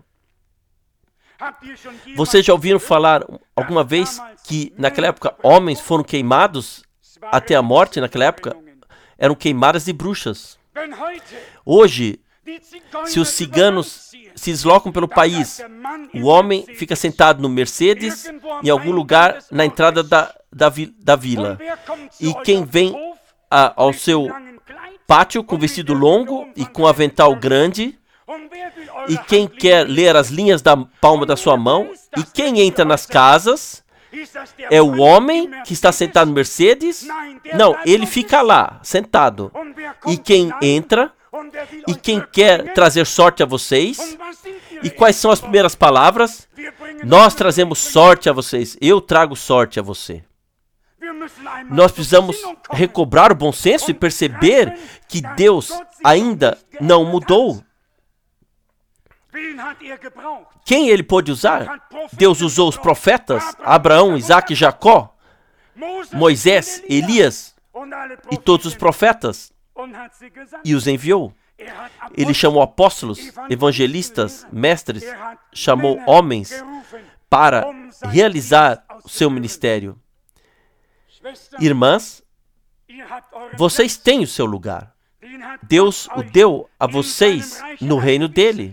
Vocês já ouviram falar alguma vez que naquela época homens foram queimados até a morte? Naquela época eram queimadas de bruxas. Hoje, se os ciganos se deslocam pelo país, o homem fica sentado no Mercedes em algum lugar na entrada da vila. E quem vem ao seu pátio com vestido longo e com avental grande, e quem quer ler as linhas da palma da sua mão, e quem entra nas casas, é o homem que está sentado no Mercedes? Não, ele fica lá, sentado. E quem entra, e quem quer trazer sorte a vocês? E quais são as primeiras palavras? Nós trazemos sorte a vocês. Eu trago sorte a você. Nós precisamos recobrar o bom senso e perceber que Deus ainda não mudou. Quem ele pôde usar? Deus usou os profetas, Abraão, Isaac e Jacó, Moisés, Elias e todos os profetas, e os enviou. Ele chamou apóstolos, evangelistas, mestres, chamou homens para realizar o seu ministério. Irmãs, vocês têm o seu lugar. Deus o deu a vocês no reino dele.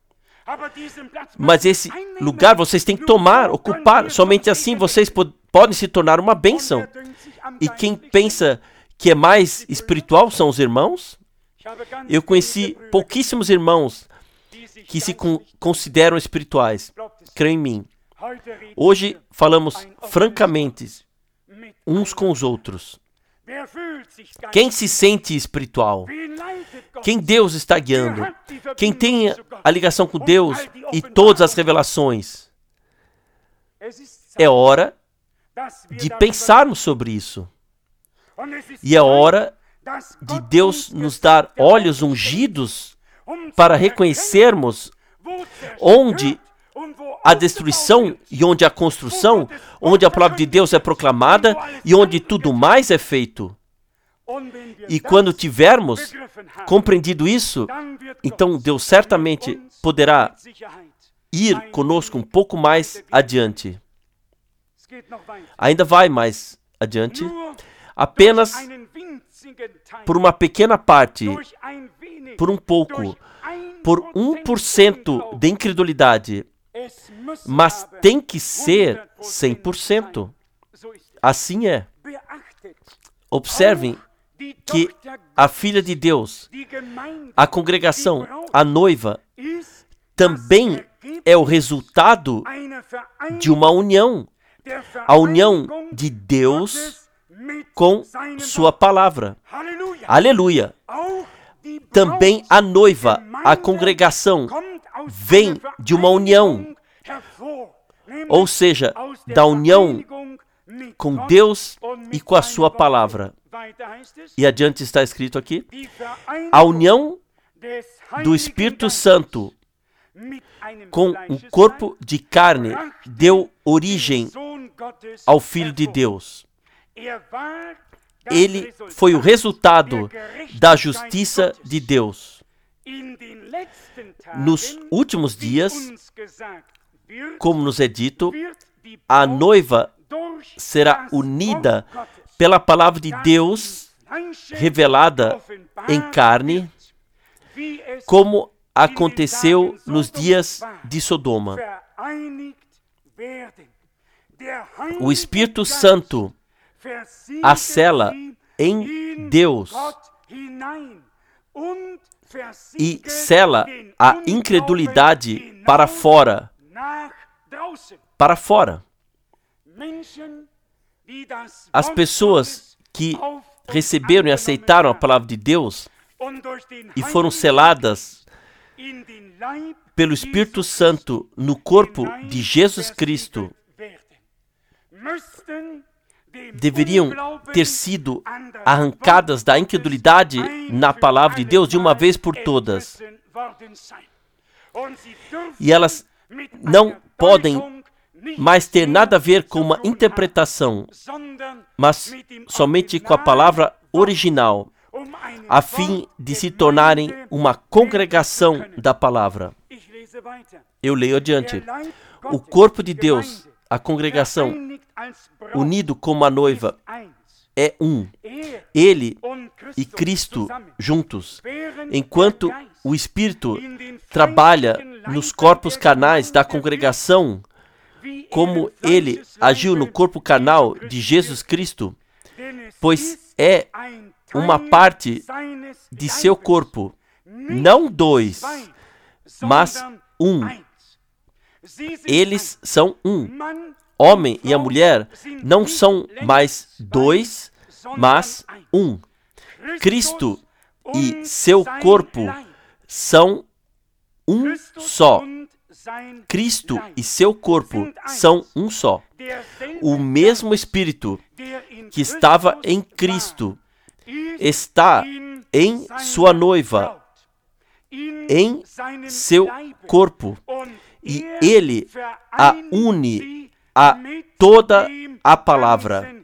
Mas esse lugar vocês têm que tomar, ocupar. Somente assim vocês podem se tornar uma bênção. E quem pensa que é mais espiritual são os irmãos? Eu conheci pouquíssimos irmãos que se consideram espirituais. Creio em mim. Hoje falamos francamente uns com os outros. Quem se sente espiritual? Quem Deus está guiando? Quem tem a ligação com Deus e todas as revelações? É hora de pensarmos sobre isso. E é hora de Deus nos dar olhos ungidos para reconhecermos onde a destruição e onde a construção, onde a palavra de Deus é proclamada e onde tudo mais é feito. E quando tivermos compreendido isso, então Deus certamente poderá ir conosco um pouco mais adiante. Ainda vai mais adiante, apenas por uma pequena parte, por um pouco, por 1% de incredulidade, mas tem que ser 100%. Assim é. Observem que a filha de Deus, a congregação, a noiva, também é o resultado de uma união, a união de Deus com sua palavra. Aleluia! Também a noiva, a congregação, vem de uma união, ou seja, da união com Deus e com a sua palavra. E adiante está escrito aqui, a união do Espírito Santo com um corpo de carne deu origem ao Filho de Deus. Ele foi o resultado da justiça de Deus. Nos últimos dias, como nos é dito, a noiva será unida pela palavra de Deus revelada em carne, como aconteceu nos dias de Sodoma. O Espírito Santo a sela em Deus e sela a incredulidade para fora. Para fora. As pessoas que receberam e aceitaram a palavra de Deus e foram seladas pelo Espírito Santo no corpo de Jesus Cristo deveriam ter sido arrancadas da incredulidade na palavra de Deus de uma vez por todas. E elas não podem mais ter nada a ver com uma interpretação, mas somente com a palavra original, a fim de se tornarem uma congregação da palavra. Eu leio adiante. O corpo de Deus, a congregação, unido como a noiva, é um. Ele e Cristo juntos. Enquanto o Espírito trabalha nos corpos carnais da congregação, como ele agiu no corpo carnal de Jesus Cristo, pois é uma parte de seu corpo, não dois, mas um. Eles são um. Homem e a mulher não são mais dois, mas um. Cristo e seu corpo são um só. Cristo e seu corpo são um só. O mesmo Espírito que estava em Cristo está em sua noiva, em seu corpo, e ele a une a toda a palavra.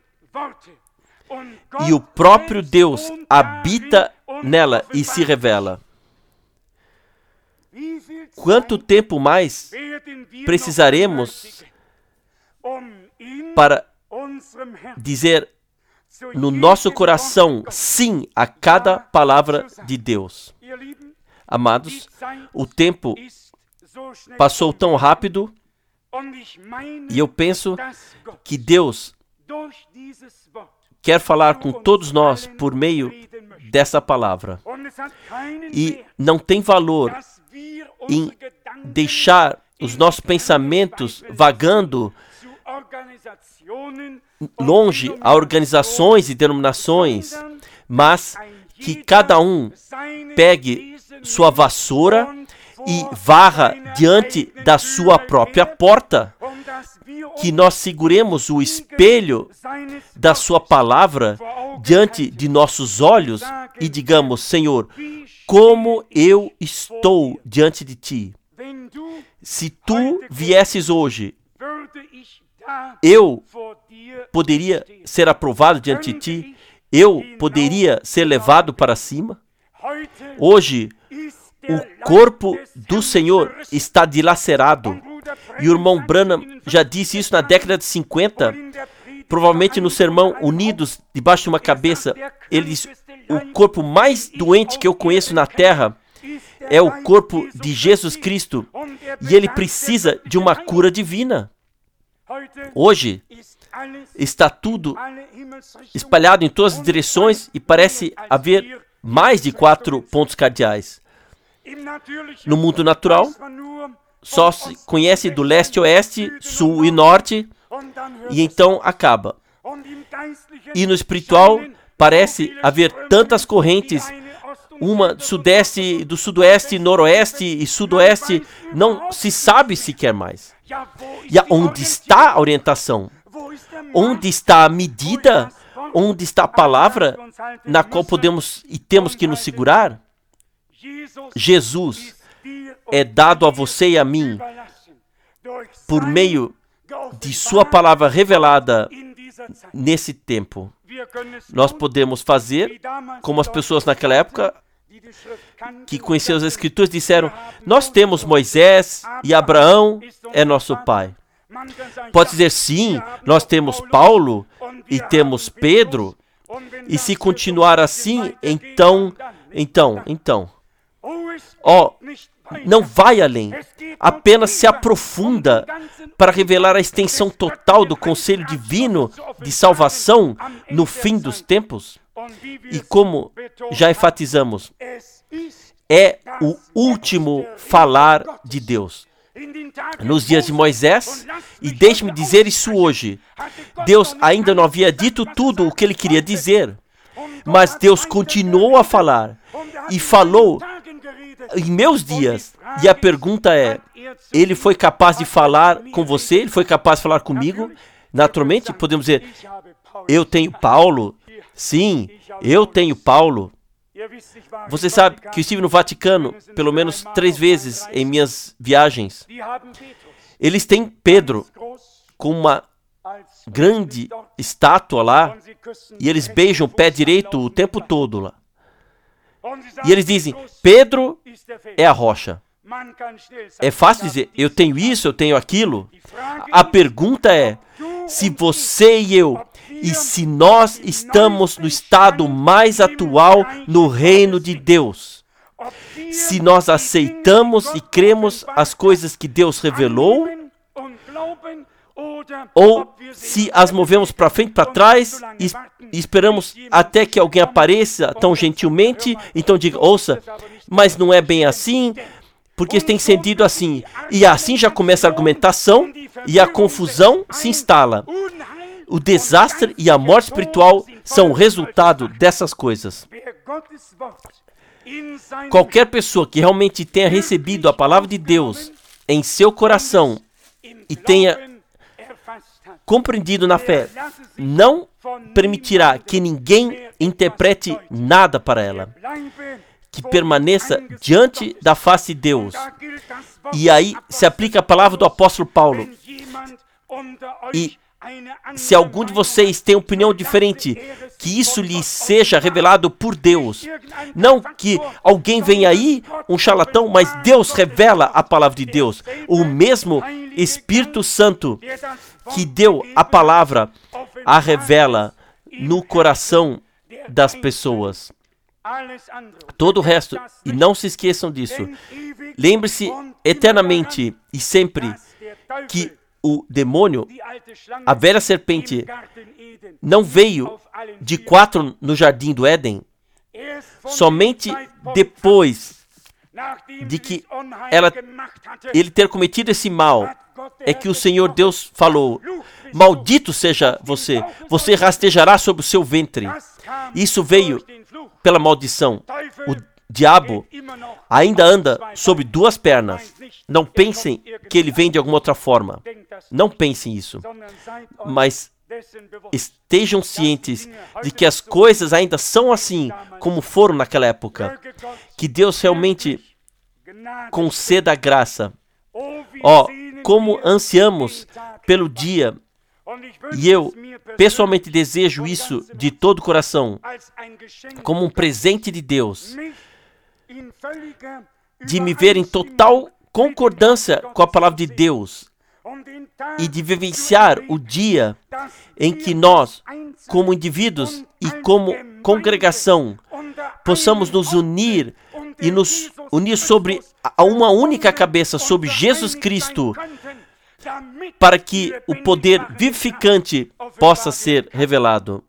E o próprio Deus habita nela e se revela. Quanto tempo mais precisaremos para dizer no nosso coração sim a cada palavra de Deus? Amados, o tempo passou tão rápido e eu penso que Deus quer falar com todos nós por meio dessa palavra. E não tem valor em deixar os nossos pensamentos vagando longe a organizações e denominações, mas que cada um pegue sua vassoura e varra diante da sua própria porta, que nós seguremos o espelho da sua palavra diante de nossos olhos e digamos: Senhor, como eu estou diante de ti. Se tu viesses hoje, eu poderia ser aprovado diante de ti? Eu poderia ser levado para cima? Hoje, o corpo do Senhor está dilacerado. E o irmão Branham já disse isso na década de 50, provavelmente no sermão Unidos Debaixo de uma Cabeça. Ele diz: o corpo mais doente que eu conheço na terra é o corpo de Jesus Cristo, e ele precisa de uma cura divina. Hoje, está tudo espalhado em todas as direções e parece haver mais de 4 pontos cardeais. No mundo natural, só se conhece do leste a oeste, sul e norte, e então acaba. E no espiritual, parece haver tantas correntes, uma do sudeste, do sudoeste, noroeste e sudoeste, não se sabe sequer mais. E onde está a orientação? Onde está a medida? Onde está a palavra na qual podemos e temos que nos segurar? Jesus é dado a você e a mim por meio de sua palavra revelada nesse tempo. Nós podemos fazer como as pessoas naquela época que conheciam as Escrituras disseram: nós temos Moisés e Abraão é nosso pai. Pode dizer sim, nós temos Paulo e temos Pedro, e se continuar assim, então, não vai além, apenas se aprofunda para revelar a extensão total do conselho divino de salvação no fim dos tempos. E como já enfatizamos, é o último falar de Deus. Nos dias de Moisés, e deixe-me dizer isso hoje, Deus ainda não havia dito tudo o que ele queria dizer, mas Deus continuou a falar, e falou em meus dias. E a pergunta é, ele foi capaz de falar com você? Ele foi capaz de falar comigo? Naturalmente, podemos dizer, eu tenho Paulo. Sim, eu tenho Paulo. Você sabe que eu estive no Vaticano pelo menos 3 vezes em minhas viagens. Eles têm Pedro com uma grande estátua lá, e eles beijam o pé direito o tempo todo lá. E eles dizem, Pedro é a rocha. É fácil dizer, eu tenho isso, eu tenho aquilo. A pergunta é, se você e eu, e se nós estamos no estado mais atual no reino de Deus, se nós aceitamos e cremos as coisas que Deus revelou, ou se as movemos para frente, para trás, e esperamos até que alguém apareça tão gentilmente, então diga, ouça, mas não é bem assim, porque tem sentido assim. E assim já começa a argumentação e a confusão se instala. O desastre e a morte espiritual são o resultado dessas coisas. Qualquer pessoa que realmente tenha recebido a palavra de Deus em seu coração e tenha compreendido na fé, não permitirá que ninguém interprete nada para ela. Que permaneça diante da face de Deus. E aí se aplica a palavra do apóstolo Paulo. E se algum de vocês tem opinião diferente, que isso lhe seja revelado por Deus. Não que alguém venha aí, um charlatão, mas Deus revela a palavra de Deus. O mesmo Espírito Santo que deu a palavra, a revela no coração das pessoas. Todo o resto, e não se esqueçam disso, lembre-se eternamente e sempre que o demônio, a velha serpente, não veio de 4 no jardim do Éden. Somente depois de que ele ter cometido esse mal, é que o Senhor Deus falou, maldito seja você, você rastejará sobre o seu ventre. Isso veio pela maldição. O diabo ainda anda sobre 2 pernas. Não pensem que ele vem de alguma outra forma. Não pensem isso. Mas estejam cientes de que as coisas ainda são assim como foram naquela época. Que Deus realmente conceda a graça. Como ansiamos pelo dia, e eu pessoalmente desejo isso de todo o coração, como um presente de Deus, de me ver em total concordância com a palavra de Deus e de vivenciar o dia em que nós, como indivíduos e como congregação, possamos nos unir e nos unir sobre uma única cabeça, sobre Jesus Cristo, para que o poder vivificante possa ser revelado.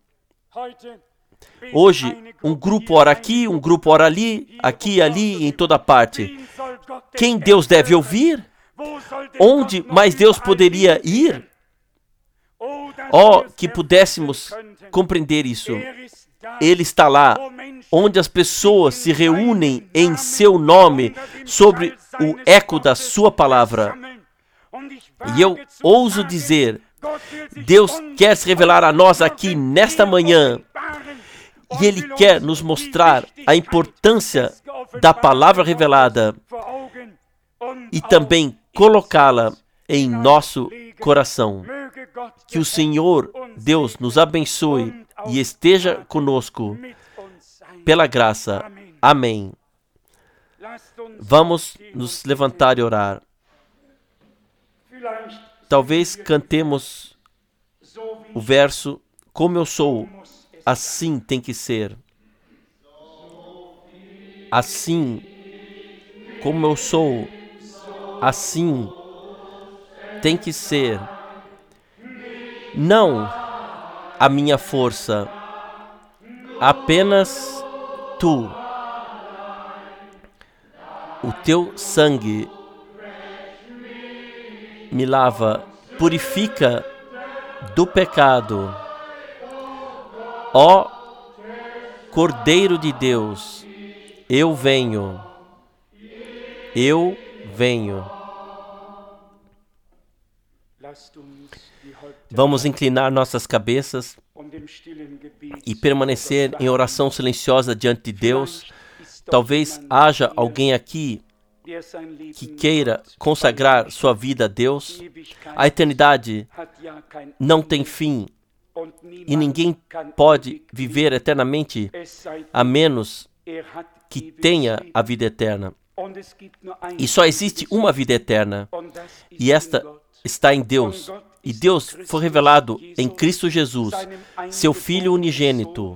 Hoje, um grupo ora aqui, um grupo ora ali, aqui, ali, em toda parte. Quem Deus deve ouvir? Onde mais Deus poderia ir? Oh, que pudéssemos compreender isso. Ele está lá, onde as pessoas se reúnem em seu nome, sobre o eco da sua palavra. E eu ouso dizer, Deus quer se revelar a nós aqui nesta manhã, e Ele quer nos mostrar a importância da palavra revelada e também colocá-la em nosso coração. Que o Senhor, Deus, nos abençoe e esteja conosco pela graça. Amém. Vamos nos levantar e orar. Talvez cantemos o verso, como eu sou, assim tem que ser. Assim, como eu sou, assim tem que ser. Não a minha força, apenas tu. O teu sangue me lava, purifica do pecado. Ó Cordeiro de Deus, eu venho. Eu venho. Vamos inclinar nossas cabeças e permanecer em oração silenciosa diante de Deus. Talvez haja alguém aqui que queira consagrar sua vida a Deus. A eternidade não tem fim e ninguém pode viver eternamente a menos que tenha a vida eterna. E só existe uma vida eterna, e esta está em Deus. E Deus foi revelado em Cristo Jesus, seu Filho unigênito.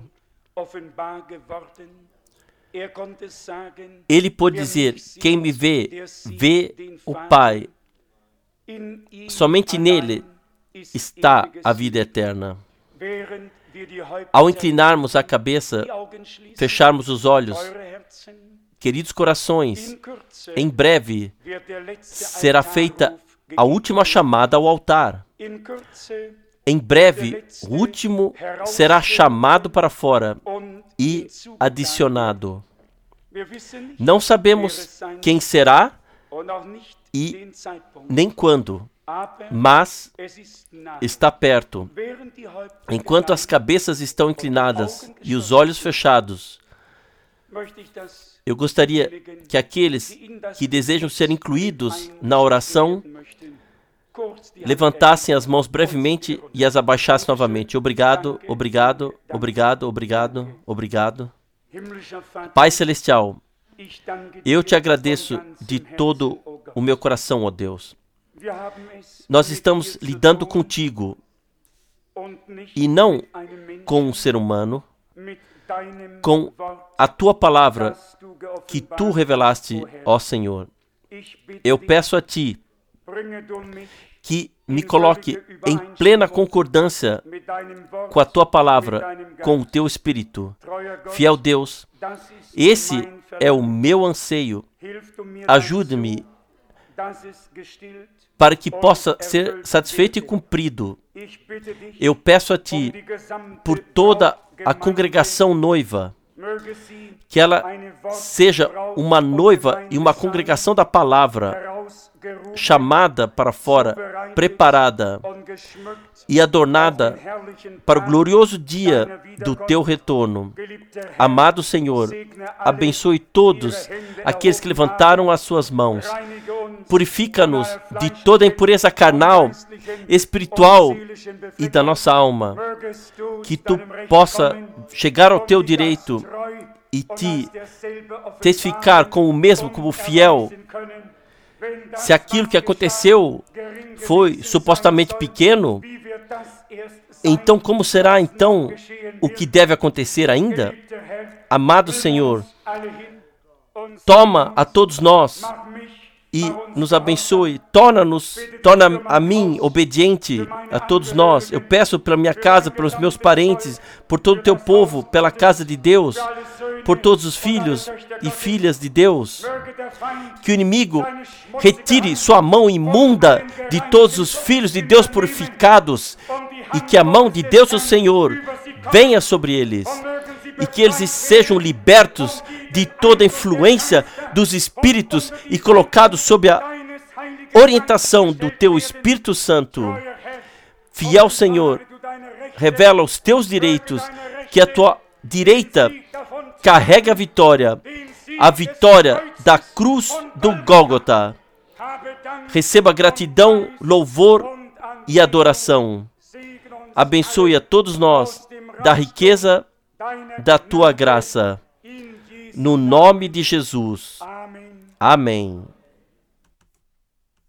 Ele pôde dizer, quem me vê, vê o Pai. Somente nele está a vida eterna. Ao inclinarmos a cabeça, fecharmos os olhos, queridos corações, em breve será feita a última chamada ao altar. Em breve, o último será chamado para fora e adicionado. Não sabemos quem será e nem quando, mas está perto. Enquanto as cabeças estão inclinadas e os olhos fechados, eu gostaria que aqueles que desejam ser incluídos na oração levantassem as mãos brevemente e as abaixassem novamente. Obrigado, obrigado, obrigado, obrigado, obrigado. Pai Celestial, eu te agradeço de todo o meu coração, ó Deus. Nós estamos lidando contigo e não com um ser humano, com a tua palavra que tu revelaste, ó Senhor. Eu peço a ti que me coloque em plena concordância com a tua palavra, com o teu Espírito. Fiel Deus, esse é o meu anseio. Ajude-me para que possa ser satisfeito e cumprido. Eu peço a ti por toda a congregação noiva, que ela seja uma noiva e uma congregação da palavra, chamada para fora, preparada e adornada para o glorioso dia do teu retorno. Amado Senhor, abençoe todos aqueles que levantaram as suas mãos. Purifica-nos de toda a impureza carnal, espiritual e da nossa alma. Que tu possa chegar ao teu direito e te testificar com o mesmo como fiel. Se aquilo que aconteceu foi supostamente pequeno, então como será então o que deve acontecer ainda? Amado Senhor, toma a todos nós e nos abençoe. Torna a mim obediente, a todos nós. Eu peço pela minha casa, pelos meus parentes, por todo o teu povo, pela casa de Deus, por todos os filhos e filhas de Deus. Que o inimigo retire sua mão imunda de todos os filhos de Deus purificados e que a mão de Deus, o Senhor, venha sobre eles e que eles sejam libertos de toda influência dos espíritos e colocados sob a orientação do teu Espírito Santo. Fiel Senhor, revela os teus direitos, que a tua direita carregue a vitória da cruz do Gólgota. Receba gratidão, louvor e adoração. Abençoe a todos nós da riqueza da tua graça. No nome de Jesus. Amém.